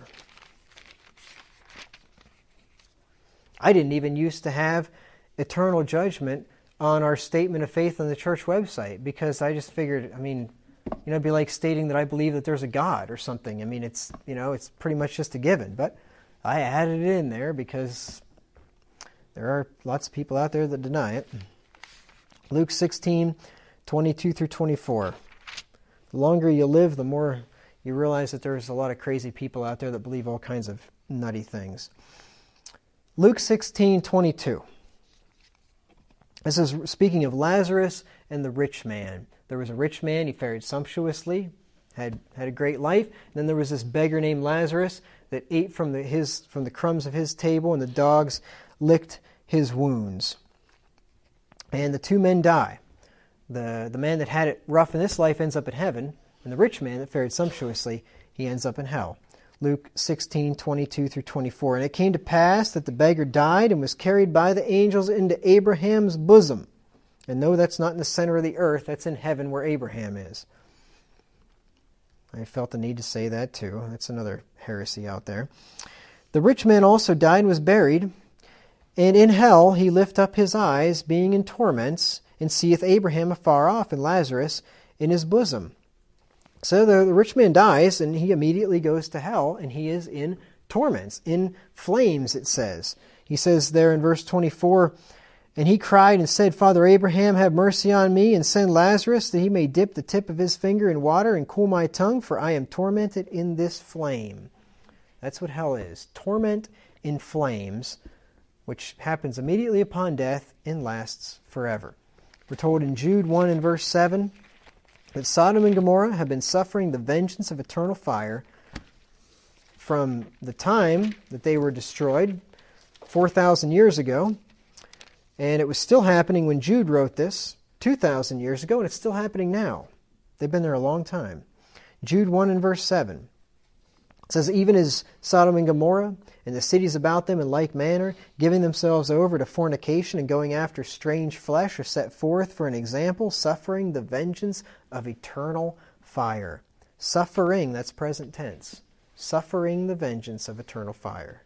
I didn't even used to have eternal judgment on our statement of faith on the church website, because I just figured, I mean, you know, it'd be like stating that I believe that there's a God or something. I mean, it's, you know, it's pretty much just a given. But I added it in there because there are lots of people out there that deny it. Luke sixteen, twenty-two through twenty-four. The longer you live, the more you realize that there's a lot of crazy people out there that believe all kinds of nutty things. Luke sixteen, twenty-two. This is speaking of Lazarus and the rich man. There was a rich man, he fared sumptuously, had, had a great life. And then there was this beggar named Lazarus that ate from the, his, from the crumbs of his table, and the dogs licked his wounds. And the two men die. The, the man that had it rough in this life ends up in heaven, and the rich man that fared sumptuously, he ends up in hell. Luke sixteen, twenty-two through twenty-four. And it came to pass that the beggar died and was carried by the angels into Abraham's bosom. And no, that's not in the center of the earth. That's in heaven where Abraham is. I felt the need to say that too. That's another heresy out there. The rich man also died and was buried. And in hell he lift up his eyes, being in torments, and seeth Abraham afar off, and Lazarus in his bosom. So the, the rich man dies, and he immediately goes to hell, and he is in torments, in flames, it says. He says there in verse twenty-four, "And he cried and said, Father Abraham, have mercy on me, and send Lazarus, that he may dip the tip of his finger in water and cool my tongue, for I am tormented in this flame." That's what hell is. Torment in flames, which happens immediately upon death and lasts forever. We're told in Jude one and verse seven that Sodom and Gomorrah have been suffering the vengeance of eternal fire from the time that they were destroyed four thousand years ago. And it was still happening when Jude wrote this two thousand years ago, and it's still happening now. They've been there a long time. Jude one and verse seven. It says, "Even as Sodom and Gomorrah and the cities about them in like manner, giving themselves over to fornication and going after strange flesh, are set forth for an example, suffering the vengeance of eternal fire." Suffering, that's present tense. Suffering the vengeance of eternal fire.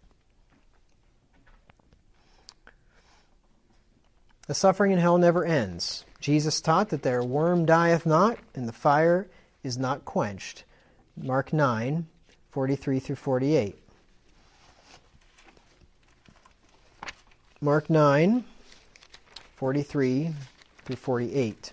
The suffering in hell never ends. Jesus taught that their worm dieth not, and the fire is not quenched. Mark nine, forty-three through forty-eight. Mark nine, forty-three through forty-eight.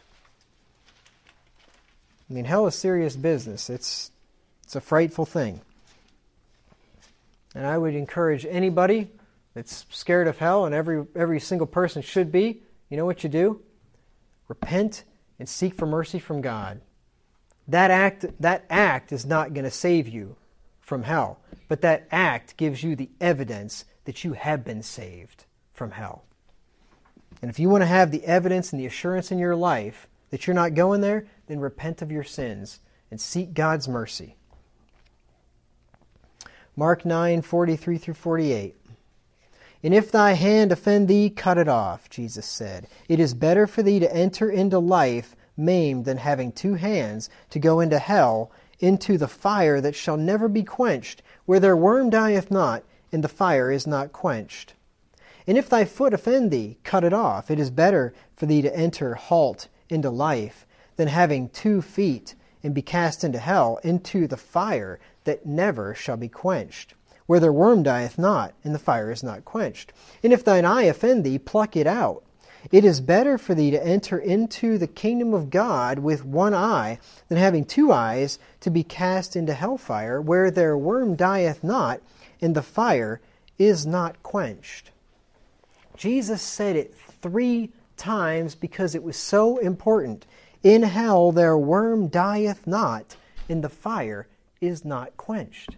I mean, hell is serious business. It's, it's a frightful thing. And I would encourage anybody that's scared of hell, and every every single person should be, you know what you do? Repent and seek for mercy from God. That act, that act is not going to save you from hell, but that act gives you the evidence that you have been saved from hell. And if you want to have the evidence and the assurance in your life that you're not going there, then repent of your sins and seek God's mercy. Mark nine, forty-three through forty-eight. "And if thy hand offend thee, cut it off," Jesus said. "It is better for thee to enter into life maimed than having two hands to go into hell, into the fire that shall never be quenched, where their worm dieth not, and the fire is not quenched. And if thy foot offend thee, cut it off. It is better for thee to enter halt into life, than having two feet, and be cast into hell, into the fire that never shall be quenched, where their worm dieth not, and the fire is not quenched. And if thine eye offend thee, pluck it out. It is better for thee to enter into the kingdom of God with one eye, than having two eyes to be cast into hellfire, where their worm dieth not, and the fire is not quenched." Jesus said it three times because it was so important. In hell their worm dieth not, and the fire is not quenched.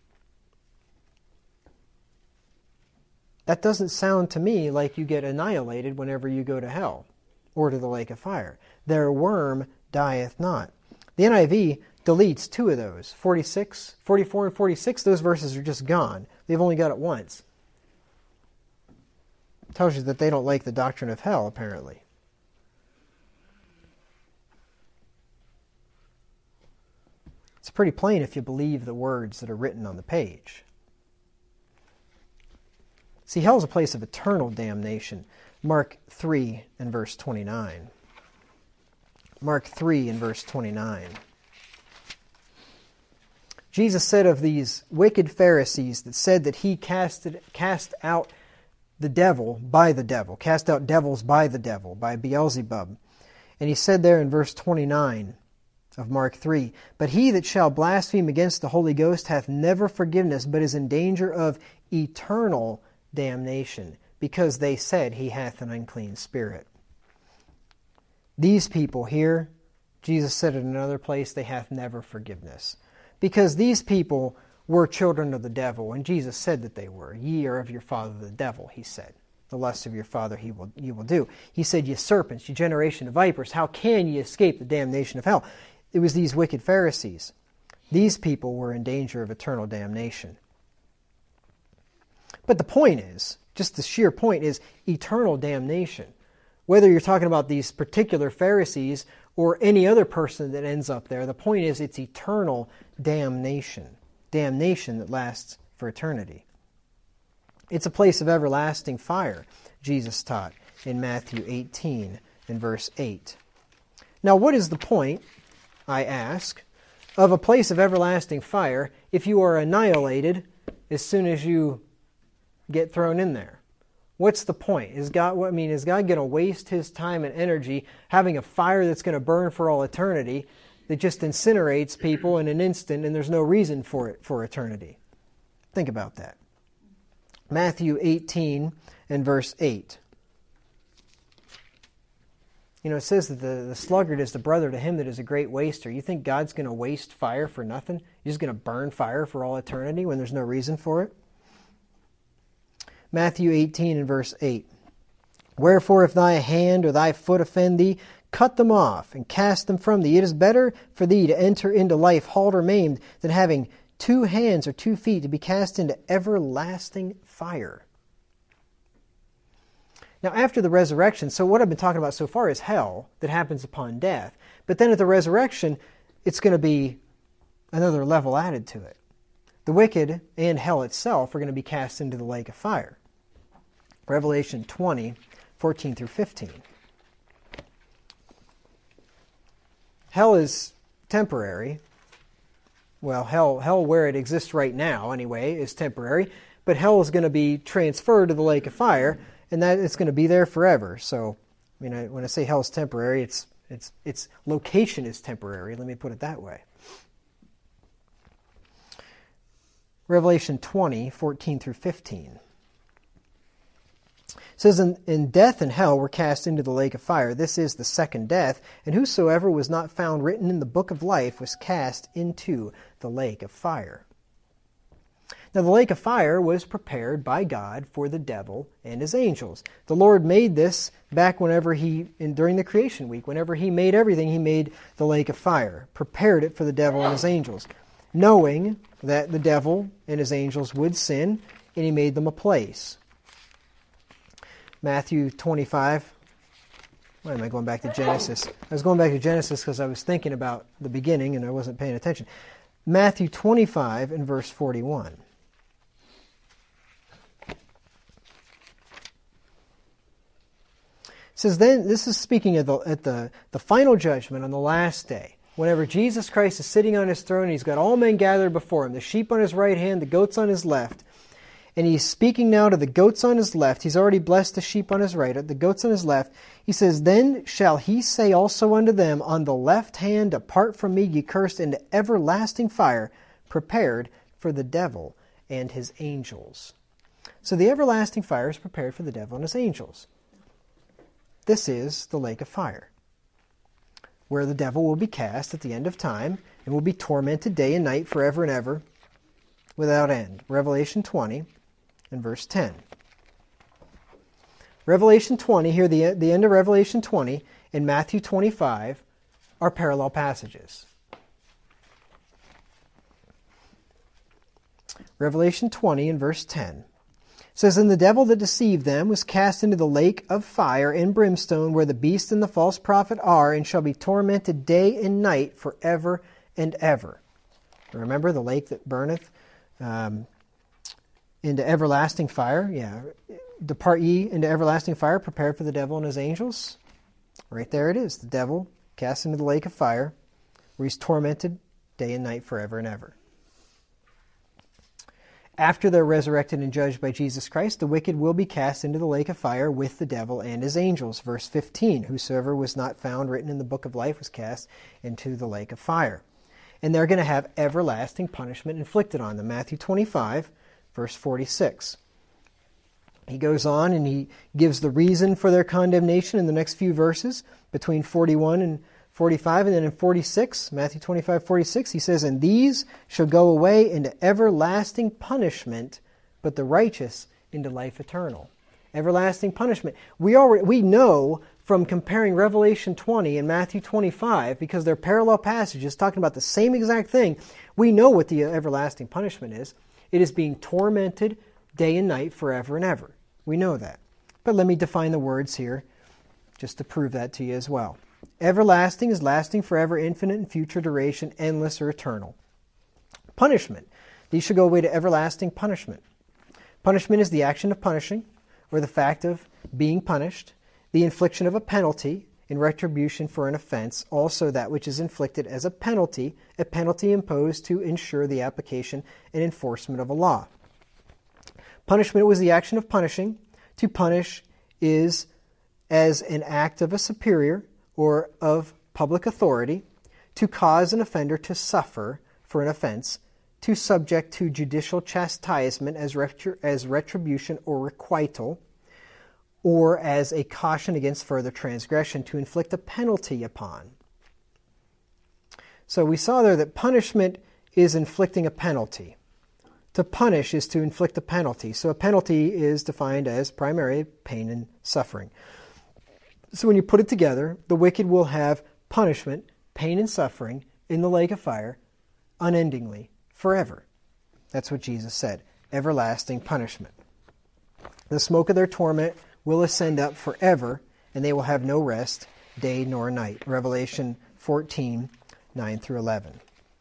That doesn't sound to me like you get annihilated whenever you go to hell or to the lake of fire. Their worm dieth not. The N I V deletes two of those. forty-six, forty-four and forty-six, those verses are just gone. They've only got it once. It tells you that they don't like the doctrine of hell, apparently. It's pretty plain if you believe the words that are written on the page. See, hell is a place of eternal damnation. Mark three and verse twenty-nine. Mark three and verse twenty-nine. Jesus said of these wicked Pharisees that said that he casted, cast out the devil by the devil, cast out devils by the devil, by Beelzebub. And he said there in verse twenty-nine of Mark three, "But he that shall blaspheme against the Holy Ghost hath never forgiveness, but is in danger of eternal damnation, because they said he hath an unclean spirit." These people here, Jesus said in another place, they hath never forgiveness. Because these people were children of the devil, and Jesus said that they were. "Ye are of your father the devil," he said. "The lust of your father he will, you will do." He said, "Ye serpents, ye generation of vipers, how can ye escape the damnation of hell?" It was these wicked Pharisees. These people were in danger of eternal damnation. But the point is, just the sheer point is, eternal damnation. Whether you're talking about these particular Pharisees or any other person that ends up there, the point is it's eternal damnation. Damnation that lasts for eternity. It's a place of everlasting fire, Jesus taught in Matthew eighteen and verse eight. Now, what is the point I ask, of a place of everlasting fire if you are annihilated as soon as you get thrown in there? What's the point? Is God, I mean, is God going to waste his time and energy having a fire that's going to burn for all eternity that just incinerates people in an instant and there's no reason for it for eternity? Think about that. Matthew eighteen and verse eight. You know, it says that the, the sluggard is the brother to him that is a great waster. You think God's going to waste fire for nothing? He's just going to burn fire for all eternity when there's no reason for it? Matthew eighteen and verse eight. Wherefore if thy hand or thy foot offend thee, cut them off and cast them from thee. It is better for thee to enter into life halt or maimed than having two hands or two feet to be cast into everlasting fire. Now, after the resurrection, so what I've been talking about so far is hell that happens upon death. But then at the resurrection, it's going to be another level added to it. The wicked and hell itself are going to be cast into the lake of fire. Revelation twenty, fourteen through fifteen. Hell is temporary. Well, hell, hell where it exists right now, anyway, is temporary. But hell is going to be transferred to the lake of fire, and that it's going to be there forever. So, I mean, I, when I say hell is temporary, it's its its location is temporary. Let me put it that way. Revelation twenty, fourteen through fifteen. It says, in, in death and hell were cast into the lake of fire. This is the second death. And whosoever was not found written in the book of life was cast into the lake of fire. Now the lake of fire was prepared by God for the devil and his angels. The Lord made this back whenever he, in, during the creation week, whenever he made everything, he made the lake of fire, prepared it for the devil and his angels, knowing that the devil and his angels would sin, and he made them a place. Matthew twenty-five. Why am I going back to Genesis? I was going back to Genesis because I was thinking about the beginning and I wasn't paying attention. Matthew twenty-five and verse forty-one. It says, then, this is speaking at the, at the, the final judgment on the last day. Whenever Jesus Christ is sitting on his throne, he's got all men gathered before him, the sheep on his right hand, the goats on his left. And he's speaking now to the goats on his left. He's already blessed the sheep on his right, the goats on his left. He says, then shall he say also unto them, on the left hand, depart from me, ye cursed, into everlasting fire, prepared for the devil and his angels. So the everlasting fire is prepared for the devil and his angels. This is the lake of fire, where the devil will be cast at the end of time and will be tormented day and night forever and ever without end. Revelation twenty and verse ten. Revelation twenty, here the, the end of Revelation twenty, and Matthew twenty-five are parallel passages. Revelation twenty and verse ten says, and the devil that deceived them was cast into the lake of fire and brimstone, where the beast and the false prophet are, and shall be tormented day and night forever and ever. Remember the lake that burneth um, into everlasting fire? Yeah. Depart ye into everlasting fire, prepared for the devil and his angels. Right there it is. The devil cast into the lake of fire, where he's tormented day and night forever and ever. After they're resurrected and judged by Jesus Christ, the wicked will be cast into the lake of fire with the devil and his angels. Verse fifteen, whosoever was not found written in the book of life was cast into the lake of fire. And they're going to have everlasting punishment inflicted on them. Matthew twenty-five, verse forty-six. He goes on and he gives the reason for their condemnation in the next few verses, between forty-one and forty-five, and then in forty-six, Matthew twenty-five, forty-six, he says, and these shall go away into everlasting punishment, but the righteous into life eternal. Everlasting punishment. We already, we know from comparing Revelation twenty and Matthew twenty-five, because they're parallel passages talking about the same exact thing, we know what the everlasting punishment is. It is being tormented day and night forever and ever. We know that. But let me define the words here, just to prove that to you as well. Everlasting is lasting forever, infinite in future duration, endless or eternal. Punishment. These should go away to everlasting punishment. Punishment is the action of punishing, or the fact of being punished, the infliction of a penalty, in retribution for an offense, also that which is inflicted as a penalty, a penalty imposed to ensure the application and enforcement of a law. Punishment was the action of punishing. To punish is as an act of a superior or of public authority, to cause an offender to suffer for an offense, to subject to judicial chastisement as, retri- as retribution or requital, or as a caution against further transgression, to inflict a penalty upon. So we saw there that punishment is inflicting a penalty. To punish is to inflict a penalty. So a penalty is defined as primary pain and suffering. So when you put it together, the wicked will have punishment, pain and suffering in the lake of fire, unendingly, forever. That's what Jesus said, everlasting punishment. The smoke of their torment will ascend up forever, and they will have no rest, day nor night. Revelation fourteen, nine through eleven.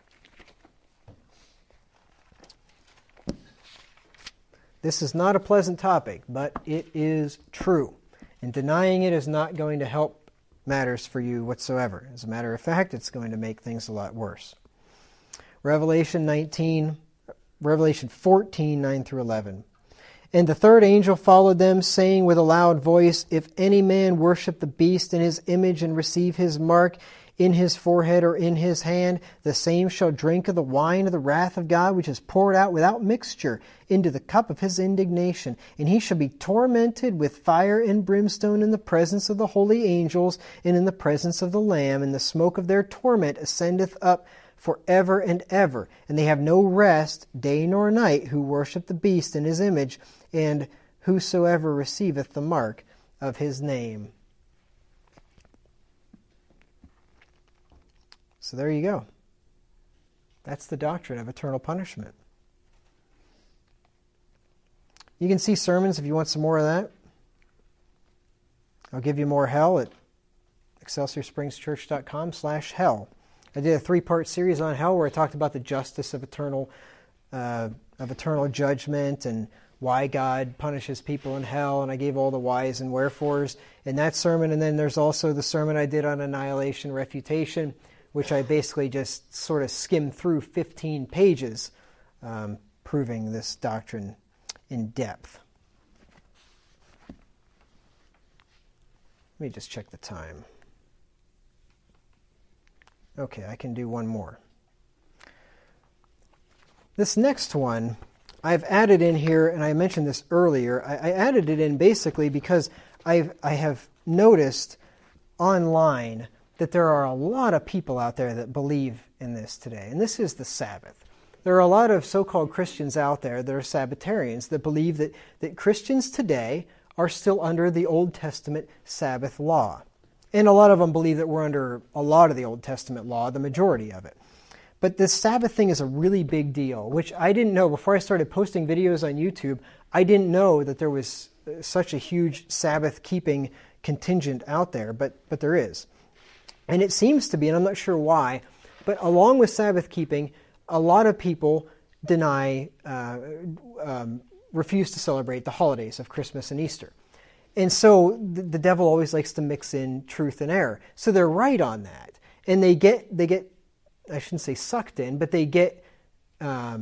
This is not a pleasant topic, but it is true. And denying it is not going to help matters for you whatsoever. As a matter of fact, it's going to make things a lot worse. Revelation nineteen, Revelation fourteen, nine through eleven. And the third angel followed them, saying with a loud voice, If any man worship the beast in his image and receive his mark in his forehead or in his hand, the same shall drink of the wine of the wrath of God, which is poured out without mixture into the cup of his indignation. And he shall be tormented with fire and brimstone in the presence of the holy angels and in the presence of the Lamb, and the smoke of their torment ascendeth up forever and ever. And they have no rest day nor night who worship the beast in his image, and whosoever receiveth the mark of his name. So there you go. That's the doctrine of eternal punishment. You can see sermons if you want some more of that. I'll give you more hell at excelsior springs church dot com slash hell. I did a three-part series on hell where I talked about the justice of eternal uh, of eternal judgment and why God punishes people in hell, and I gave all the whys and wherefores in that sermon. And then there's also the sermon I did on annihilation refutation, which I basically just sort of skimmed through fifteen pages, um, proving this doctrine in depth. Let me just check the time. Okay, I can do one more. This next one, I've added in here, and I mentioned this earlier, I, I added it in basically because I've, I have noticed online that there are a lot of people out there that believe in this today, and this is the Sabbath. There are a lot of so-called Christians out there that are Sabbatarians that believe that, that Christians today are still under the Old Testament Sabbath law. And a lot of them believe that we're under a lot of the Old Testament law, the majority of it. But this Sabbath thing is a really big deal, which I didn't know before I started posting videos on YouTube. I didn't know that there was such a huge Sabbath keeping contingent out there, but but there is. And it seems to be, and I'm not sure why, but along with Sabbath keeping, a lot of people deny, uh, um, refuse to celebrate the holidays of Christmas and Easter. And so the, the devil always likes to mix in truth and error. So they're right on that. And they get, they get, I shouldn't say sucked in, but they get, um,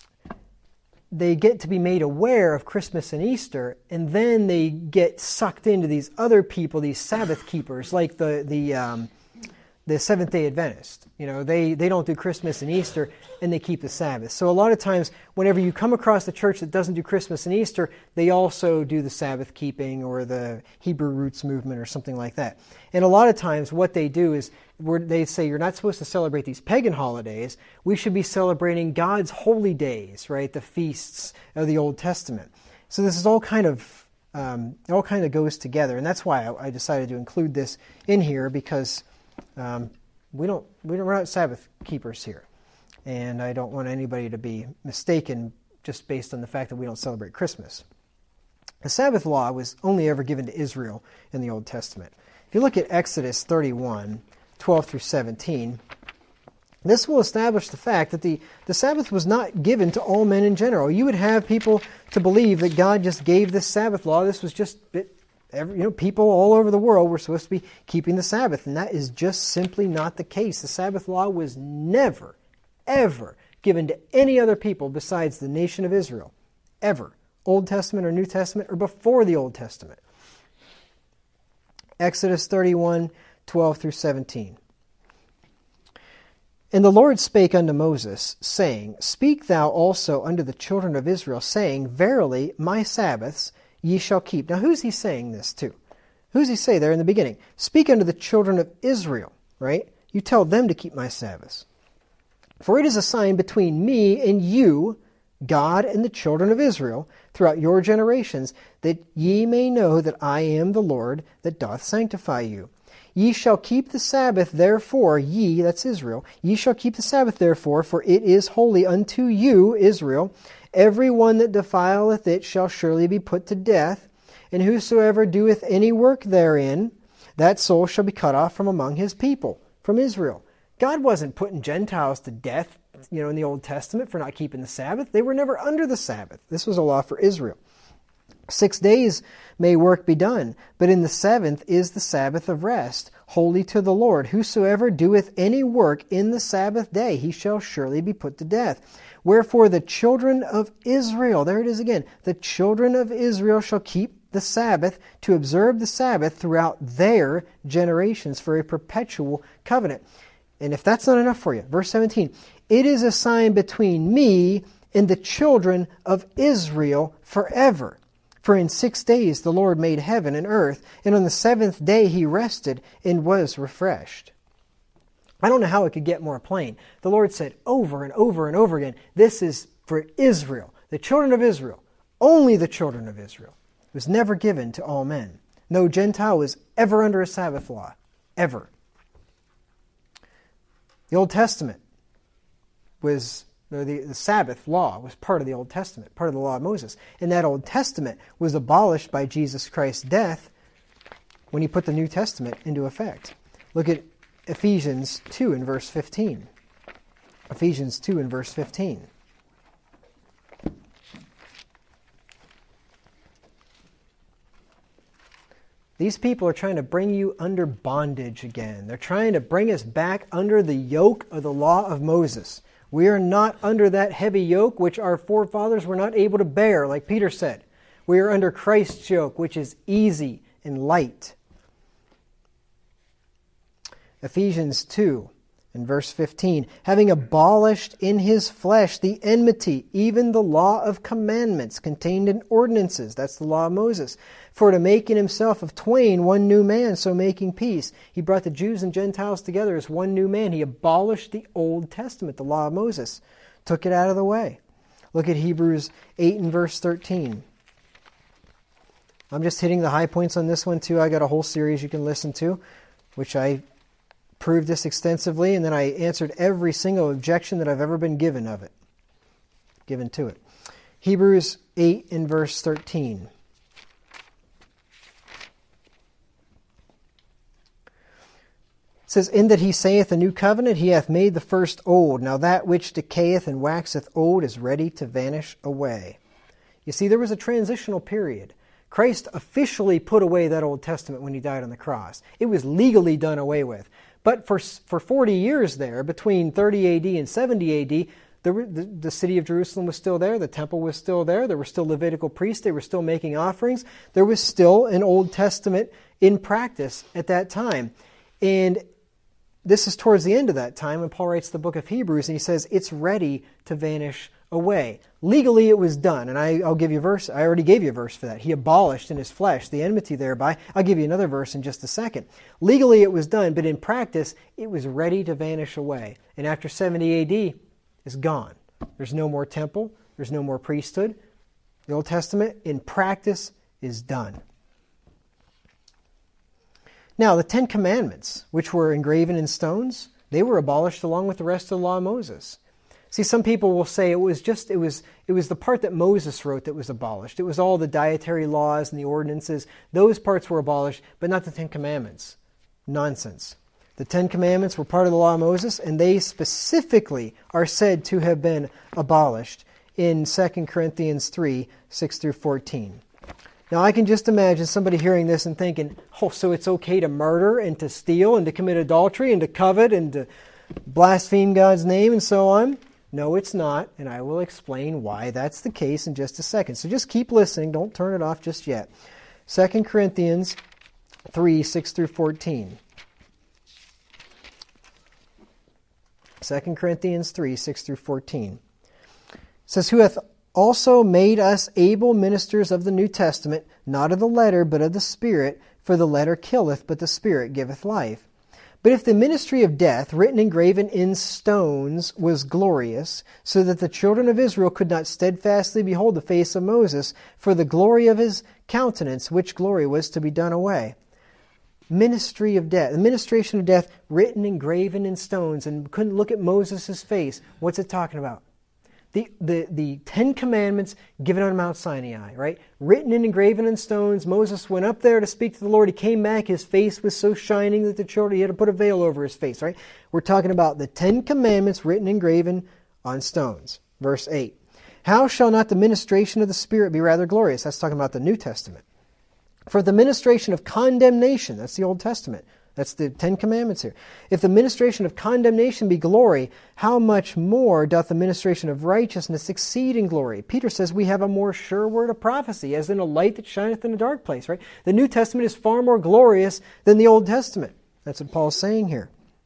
they get to be made aware of Christmas and Easter, and then they get sucked into these other people, these Sabbath keepers, like the, the, um, the Seventh-day Adventist. You know, they, they don't do Christmas and Easter, and they keep the Sabbath. So a lot of times, whenever you come across a church that doesn't do Christmas and Easter, they also do the Sabbath keeping or the Hebrew roots movement or something like that. And a lot of times what they do is where they say, you're not supposed to celebrate these pagan holidays. We should be celebrating God's holy days, right? The feasts of the Old Testament. So this is all kind of, um, it all kind of goes together. And that's why I, I decided to include this in here, because Um, we don't, we don't, we're not Sabbath keepers here. And I don't want anybody to be mistaken just based on the fact that we don't celebrate Christmas. The Sabbath law was only ever given to Israel in the Old Testament. If you look at Exodus thirty-one, twelve through seventeen, this will establish the fact that the, the Sabbath was not given to all men in general. You would have people to believe that God just gave this Sabbath law. This was just, it, every, you know, people all over the world were supposed to be keeping the Sabbath, and that is just simply not the case. The Sabbath law was never, ever given to any other people besides the nation of Israel. Ever. Old Testament or New Testament or before the Old Testament. Exodus thirty-one, twelve through seventeen. And the Lord spake unto Moses, saying, Speak thou also unto the children of Israel, saying, Verily my Sabbaths ye shall keep. Now who's he saying this to? Who's he say there in the beginning? Speak unto the children of Israel, right? You tell them to keep my Sabbaths. For it is a sign between me and you, God and the children of Israel, throughout your generations, that ye may know that I am the Lord that doth sanctify you. Ye shall keep the Sabbath, therefore, ye, that's Israel, ye shall keep the Sabbath, therefore, for it is holy unto you, Israel. Every one that defileth it shall surely be put to death, and whosoever doeth any work therein, that soul shall be cut off from among his people, from Israel. God wasn't putting Gentiles to death, you know, in the Old Testament for not keeping the Sabbath. They were never under the Sabbath. This was a law for Israel. Six days may work be done, but in the seventh is the Sabbath of rest, holy to the Lord. Whosoever doeth any work in the Sabbath day, he shall surely be put to death. Wherefore the children of Israel, there it is again, the children of Israel shall keep the Sabbath, to observe the Sabbath throughout their generations for a perpetual covenant. And if that's not enough for you, verse seventeen, it is a sign between me and the children of Israel forever. For in six days the Lord made heaven and earth, and on the seventh day he rested and was refreshed. I don't know how it could get more plain. The Lord said over and over and over again, this is for Israel, the children of Israel, only the children of Israel. It was never given to all men. No Gentile was ever under a Sabbath law, ever. The Old Testament was... The, the Sabbath law was part of the Old Testament, part of the law of Moses. And that Old Testament was abolished by Jesus Christ's death when he put the New Testament into effect. Look at Ephesians two and verse fifteen. Ephesians two and verse fifteen. These people are trying to bring you under bondage again. They're trying to bring us back under the yoke of the law of Moses. We are not under that heavy yoke which our forefathers were not able to bear, like Peter said. We are under Christ's yoke, which is easy and light. Ephesians two and verse fifteen, having abolished in his flesh the enmity, even the law of commandments contained in ordinances, that's the law of Moses, for to make in himself of twain one new man, so making peace. He brought the Jews and Gentiles together as one new man. He abolished the Old Testament, the law of Moses, took it out of the way. Look at Hebrews eight and verse thirteen. I'm just hitting the high points on this one too. I got a whole series you can listen to, which I proved this extensively, and then I answered every single objection that I've ever been given of it, given to it. Hebrews eight and verse thirteen. It says, in that he saith a new covenant, he hath made the first old. Now that which decayeth and waxeth old is ready to vanish away. You see, there was a transitional period. Christ officially put away that Old Testament when he died on the cross. It was legally done away with. But for for forty years there, between thirty A D and seventy A D, the, the, the city of Jerusalem was still there. The temple was still there. There were still Levitical priests. They were still making offerings. There was still an Old Testament in practice at that time. And this is towards the end of that time when Paul writes the book of Hebrews, and he says it's ready to vanish away. Legally it was done, and I, I'll give you a verse. I already gave you a verse for that. He abolished in his flesh the enmity thereby. I'll give you another verse in just a second. Legally it was done, but in practice it was ready to vanish away. And after seventy A D, it's gone. There's no more temple. There's no more priesthood. The Old Testament in practice is done. Now, the Ten Commandments, which were engraven in stones, they were abolished along with the rest of the law of Moses. See, some people will say it was just it was it was the part that Moses wrote that was abolished. It was all the dietary laws and the ordinances. Those parts were abolished, but not the Ten Commandments. Nonsense. The Ten Commandments were part of the law of Moses, and they specifically are said to have been abolished in Second Corinthians three, six through fourteen. Now, I can just imagine somebody hearing this and thinking, oh, so it's okay to murder and to steal and to commit adultery and to covet and to blaspheme God's name and so on? No, it's not, and I will explain why that's the case in just a second. So just keep listening. Don't turn it off just yet. Second Corinthians three, six through fourteen. Second Corinthians three, six through fourteen. It says, who hath also made us able ministers of the New Testament, not of the letter, but of the Spirit, for the letter killeth, but the Spirit giveth life. But if the ministry of death, written and graven in stones, was glorious, so that the children of Israel could not steadfastly behold the face of Moses, for the glory of his countenance, which glory was to be done away. Ministry of death, the ministration of death, written and graven in stones, and couldn't look at Moses' face. What's it talking about? The, the, the Ten Commandments given on Mount Sinai, right? Written and engraven in stones. Moses went up there to speak to the Lord. He came back. His face was so shining that the children, he had to put a veil over his face, right? We're talking about the Ten Commandments written and engraven on stones. Verse eight. How shall not the ministration of the Spirit be rather glorious? That's talking about the New Testament. For the ministration of condemnation, that's the Old Testament. That's the Ten Commandments here. If the ministration of condemnation be glory, how much more doth the ministration of righteousness exceed in glory? Peter says we have a more sure word of prophecy, as in a light that shineth in a dark place, right? The New Testament is far more glorious than the Old Testament. That's what Paul's saying here.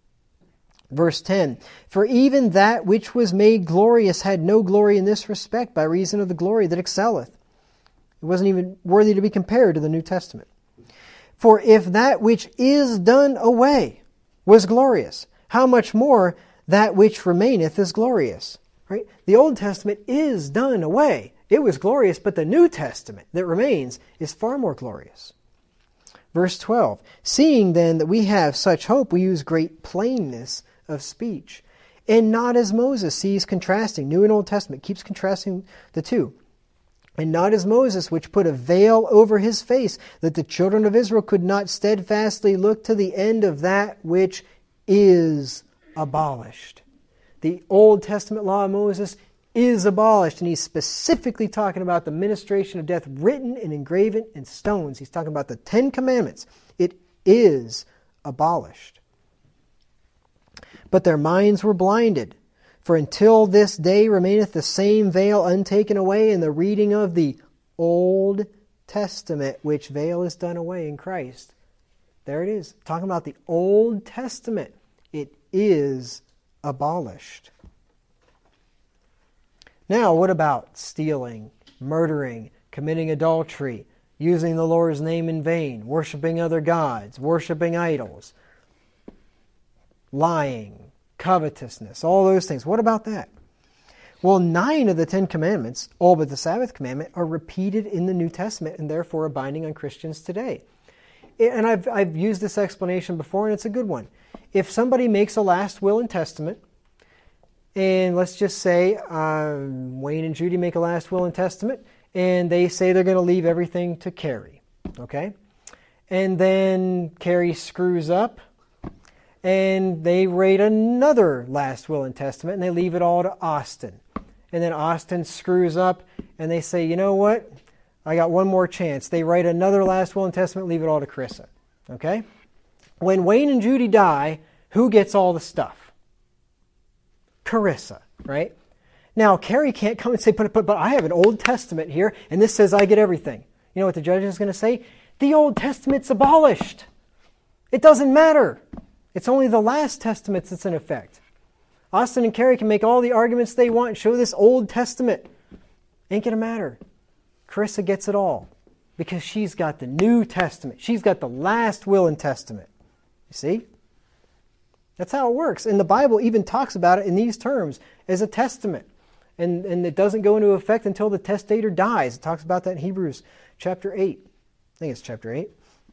Verse ten, for even that which was made glorious had no glory in this respect, by reason of the glory that excelleth. It wasn't even worthy to be compared to the New Testament. For if that which is done away was glorious, how much more that which remaineth is glorious? Right? The Old Testament is done away. It was glorious, but the New Testament that remains is far more glorious. Verse twelve, seeing then that we have such hope, we use great plainness of speech, and not as Moses sees contrasting, New and Old Testament, keeps contrasting the two. And not as Moses, which put a veil over his face, that the children of Israel could not steadfastly look to the end of that which is abolished. The Old Testament law of Moses is abolished, and he's specifically talking about the ministration of death written and engraven in stones. He's talking about the Ten Commandments. It is abolished. But their minds were blinded. For until this day remaineth the same veil untaken away in the reading of the Old Testament, which veil is done away in Christ. There it is. Talking about the Old Testament. It is abolished. Now, what about stealing, murdering, committing adultery, using the Lord's name in vain, worshiping other gods, worshiping idols, lying, covetousness, all those things? What about that? Well, nine of the Ten Commandments, all but the Sabbath commandment, are repeated in the New Testament and therefore are binding on Christians today. And I've, I've used this explanation before, and it's a good one. If somebody makes a last will and testament, and let's just say um, Wayne and Judy make a last will and testament, and they say they're going to leave everything to Carrie, okay? And then Carrie screws up, and they write another last will and testament, and they leave it all to Austin. And then Austin screws up, and they say, you know what? I got one more chance. They write another last will and testament, leave it all to Carissa. Okay? When Wayne and Judy die, who gets all the stuff? Carissa, right? Now, Carrie can't come and say, but, but, but I have an Old Testament here, and this says I get everything. You know what the judge is going to say? The Old Testament's abolished. It doesn't matter. It's only the last testaments that's in effect. Austin and Carrie can make all the arguments they want and show this Old Testament. Ain't going to matter. Carissa gets it all because she's got the New Testament. She's got the last will and testament. You see? That's how it works. And the Bible even talks about it in these terms as a testament. And, and it doesn't go into effect until the testator dies. It talks about that in Hebrews chapter eight. I think it's chapter eight.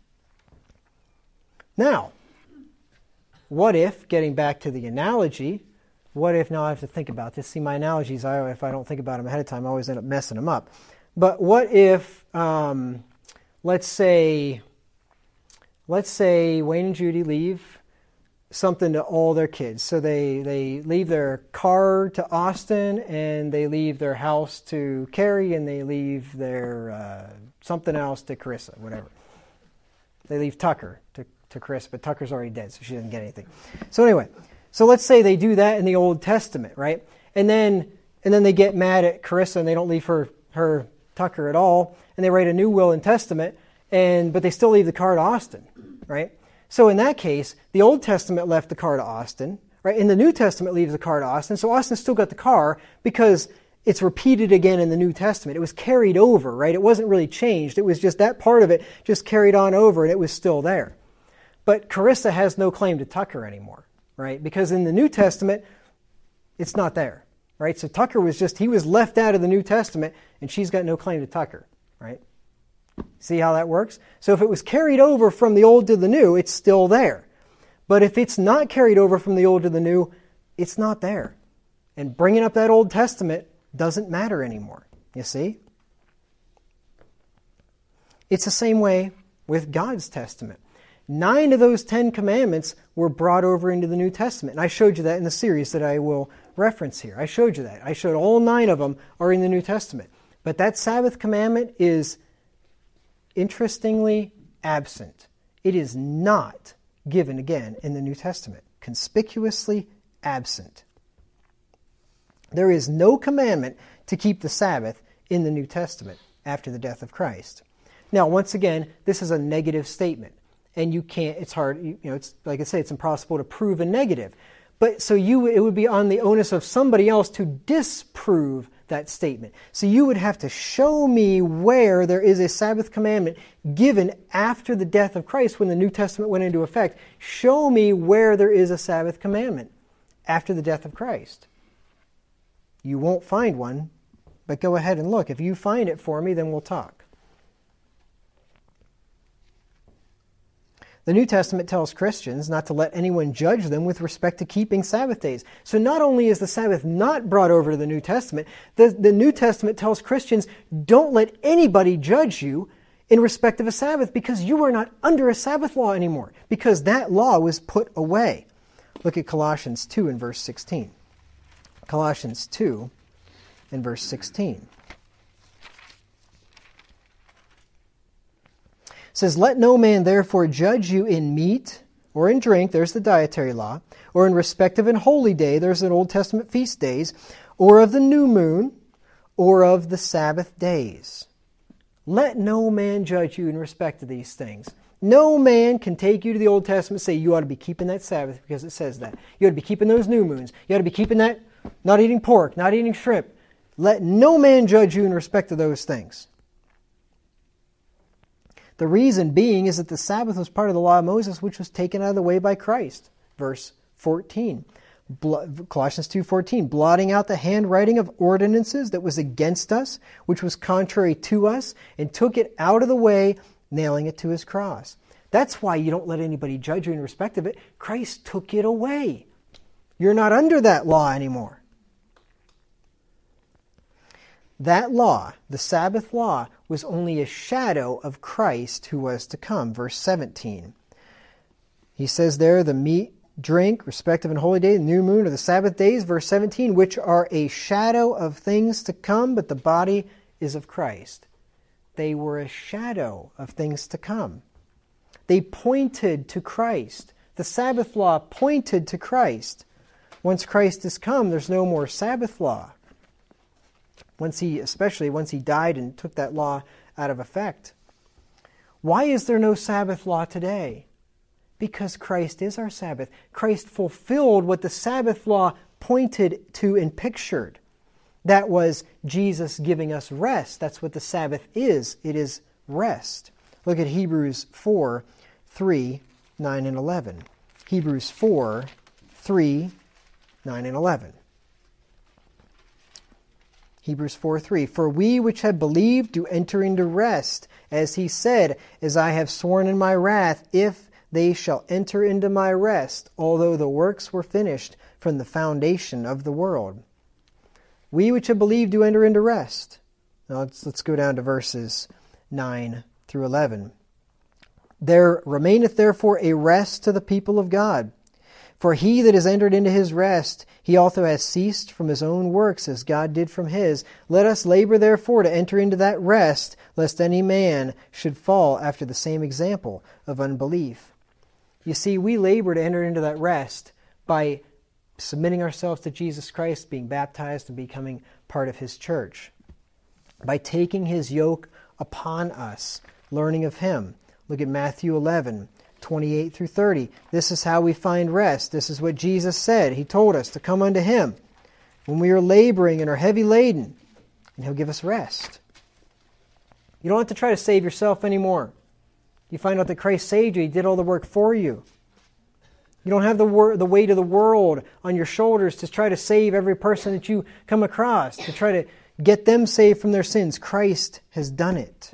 Now, what if, getting back to the analogy, what if, now I have to think about this. See, my analogies, I, if I don't think about them ahead of time, I always end up messing them up. But what if, um, let's say, let's say Wayne and Judy leave something to all their kids. So they, they leave their car to Austin, and they leave their house to Carrie, and they leave their uh, something else to Carissa, whatever. They leave Tucker to, to Chris, but Tucker's already dead, so she doesn't get anything. So anyway, so let's say they do that in the Old Testament, right? And then and then they get mad at Carissa, and they don't leave her, her Tucker at all, and they write a new will and testament, and but they still leave the car to Austin, right? So in that case, the Old Testament left the car to Austin, right? And the New Testament leaves the car to Austin, so Austin still got the car because it's repeated again in the New Testament. It was carried over, right? It wasn't really changed. It was just that part of it just carried on over, and it was still there. But Carissa has no claim to Tucker anymore, right? Because in the New Testament, it's not there, right? So Tucker was just, he was left out of the New Testament, and she's got no claim to Tucker, right? See how that works? So if it was carried over from the old to the new, it's still there. But if it's not carried over from the old to the new, it's not there. And bringing up that Old Testament doesn't matter anymore. You see? It's the same way with God's Testament. Nine of those Ten Commandments were brought over into the New Testament. And I showed you that in the series that I will reference here. I showed you that. I showed all nine of them are in the New Testament. But that Sabbath commandment is interestingly absent. It is not given again in the New Testament. Conspicuously absent. There is no commandment to keep the Sabbath in the New Testament after the death of Christ. Now, once again, this is a negative statement. And you can't, it's hard, you know, it's like I say, it's impossible to prove a negative. But so you, it would be on the onus of somebody else to disprove that statement. So you would have to show me where there is a Sabbath commandment given after the death of Christ when the New Testament went into effect. Show me where there is a Sabbath commandment after the death of Christ. You won't find one, but go ahead and look. If you find it for me, then we'll talk. The New Testament tells Christians not to let anyone judge them with respect to keeping Sabbath days. So not only is the Sabbath not brought over to the New Testament, the, the New Testament tells Christians, don't let anybody judge you in respect of a Sabbath because you are not under a Sabbath law anymore, because that law was put away. Look at Colossians two and verse sixteen. Colossians two and verse sixteen. It says, let no man therefore judge you in meat or in drink, there's the dietary law, or in respect of an holy day, there's an Old Testament feast days, or of the new moon, or of the Sabbath days. Let no man judge you in respect to these things. No man can take you to the Old Testament and say you ought to be keeping that Sabbath because it says that. You ought to be keeping those new moons. You ought to be keeping that, not eating pork, not eating shrimp. Let no man judge you in respect to those things. The reason being is that the Sabbath was part of the law of Moses, which was taken out of the way by Christ. Verse fourteen. Colossians two fourteen. Blotting out the handwriting of ordinances that was against us, which was contrary to us, and took it out of the way, nailing it to his cross. That's why you don't let anybody judge you in respect of it. Christ took it away. You're not under that law anymore. That law, the Sabbath law, was only a shadow of Christ who was to come. Verse seventeen. He says there, the meat, drink, respective and holy day, the new moon, or the Sabbath days, verse seventeen, which are a shadow of things to come, but the body is of Christ. They were a shadow of things to come. They pointed to Christ. The Sabbath law pointed to Christ. Once Christ is come, there's no more Sabbath law. Once he, especially once he died and took that law out of effect. Why is there no Sabbath law today? Because Christ is our Sabbath. Christ fulfilled what the Sabbath law pointed to and pictured. That was Jesus giving us rest. That's what the Sabbath is. It is rest. Look at Hebrews four, three, nine, and eleven. Hebrews four, three, nine, and eleven. Hebrews four three. For we which have believed do enter into rest, as he said, as I have sworn in my wrath, if they shall enter into my rest, although the works were finished from the foundation of the world. We which have believed do enter into rest. Now let's, let's go down to verses nine through eleven. There remaineth therefore a rest to the people of God. For he that has entered into his rest, he also has ceased from his own works, as God did from his. Let us labor therefore to enter into that rest, lest any man should fall after the same example of unbelief. You see, we labor to enter into that rest by submitting ourselves to Jesus Christ, being baptized, and becoming part of his church. By taking his yoke upon us, learning of him. Look at Matthew eleven, twenty-eight through thirty. This is how we find rest. This is what Jesus said. He told us to come unto him when we are laboring and are heavy laden, and he'll give us rest. You don't have to try to save yourself anymore. You find out that Christ saved you. He did all the work for you. You don't have the wor- the weight of the world on your shoulders to try to save every person that you come across, to try to get them saved from their sins. Christ has done it.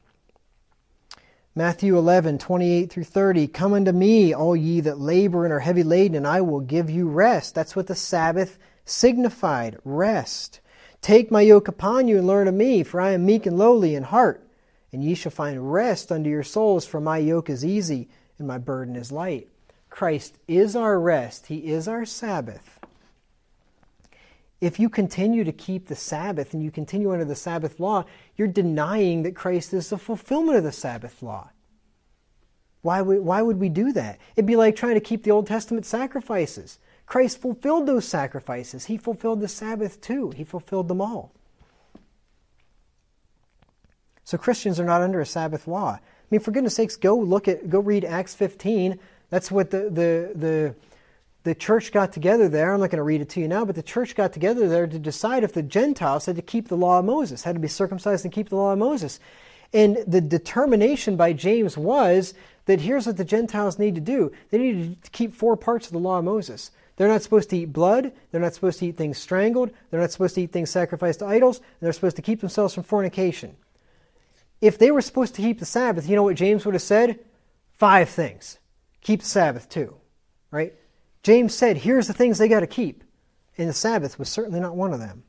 Matthew eleven, twenty-eight through thirty. Come unto me, all ye that labor and are heavy laden, and I will give you rest. That's what the Sabbath signified, rest. Take my yoke upon you and learn of me, for I am meek and lowly in heart, and ye shall find rest unto your souls, for my yoke is easy and my burden is light. Christ is our rest. He is our Sabbath. If you continue to keep the Sabbath and you continue under the Sabbath law, you're denying that Christ is the fulfillment of the Sabbath law. Why would, why would we do that? It'd be like trying to keep the Old Testament sacrifices. Christ fulfilled those sacrifices. He fulfilled the Sabbath too. He fulfilled them all. So Christians are not under a Sabbath law. I mean, for goodness sakes, go look at, go read Acts fifteen. That's what the, the, the, the church got together there. I'm not going to read it to you now, but the church got together there to decide if the Gentiles had to keep the law of Moses, had to be circumcised and keep the law of Moses. And the determination by James was that here's what the Gentiles need to do. They need to keep four parts of the law of Moses. They're not supposed to eat blood. They're not supposed to eat things strangled. They're not supposed to eat things sacrificed to idols. And they're supposed to keep themselves from fornication. If they were supposed to keep the Sabbath, you know what James would have said? Five things. Keep the Sabbath too, right? James said, here's the things they got to keep. And the Sabbath was certainly not one of them.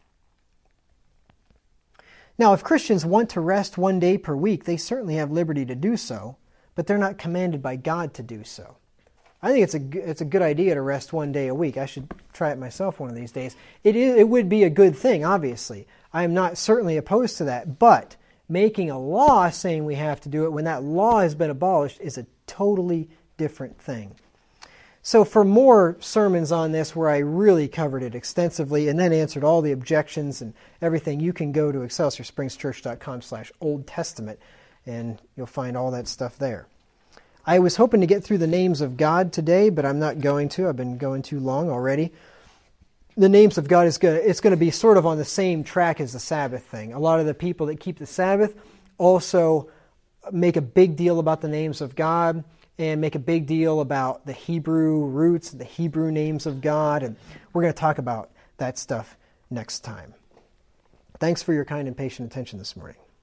Now, if Christians want to rest one day per week, they certainly have liberty to do so, but they're not commanded by God to do so. I think it's a, it's a good idea to rest one day a week. I should try it myself one of these days. It is, it would be a good thing, obviously. I am not certainly opposed to that, but making a law saying we have to do it when that law has been abolished is a totally different thing. So for more sermons on this where I really covered it extensively and then answered all the objections and everything, you can go to excelsior springs church dot com slash Old Testament and you'll find all that stuff there. I was hoping to get through the names of God today, but I'm not going to. I've been going too long already. The names of God is going to, it's going to be sort of on the same track as the Sabbath thing. A lot of the people that keep the Sabbath also make a big deal about the names of God and make a big deal about the Hebrew roots, the Hebrew names of God, and we're going to talk about that stuff next time. Thanks for your kind and patient attention this morning.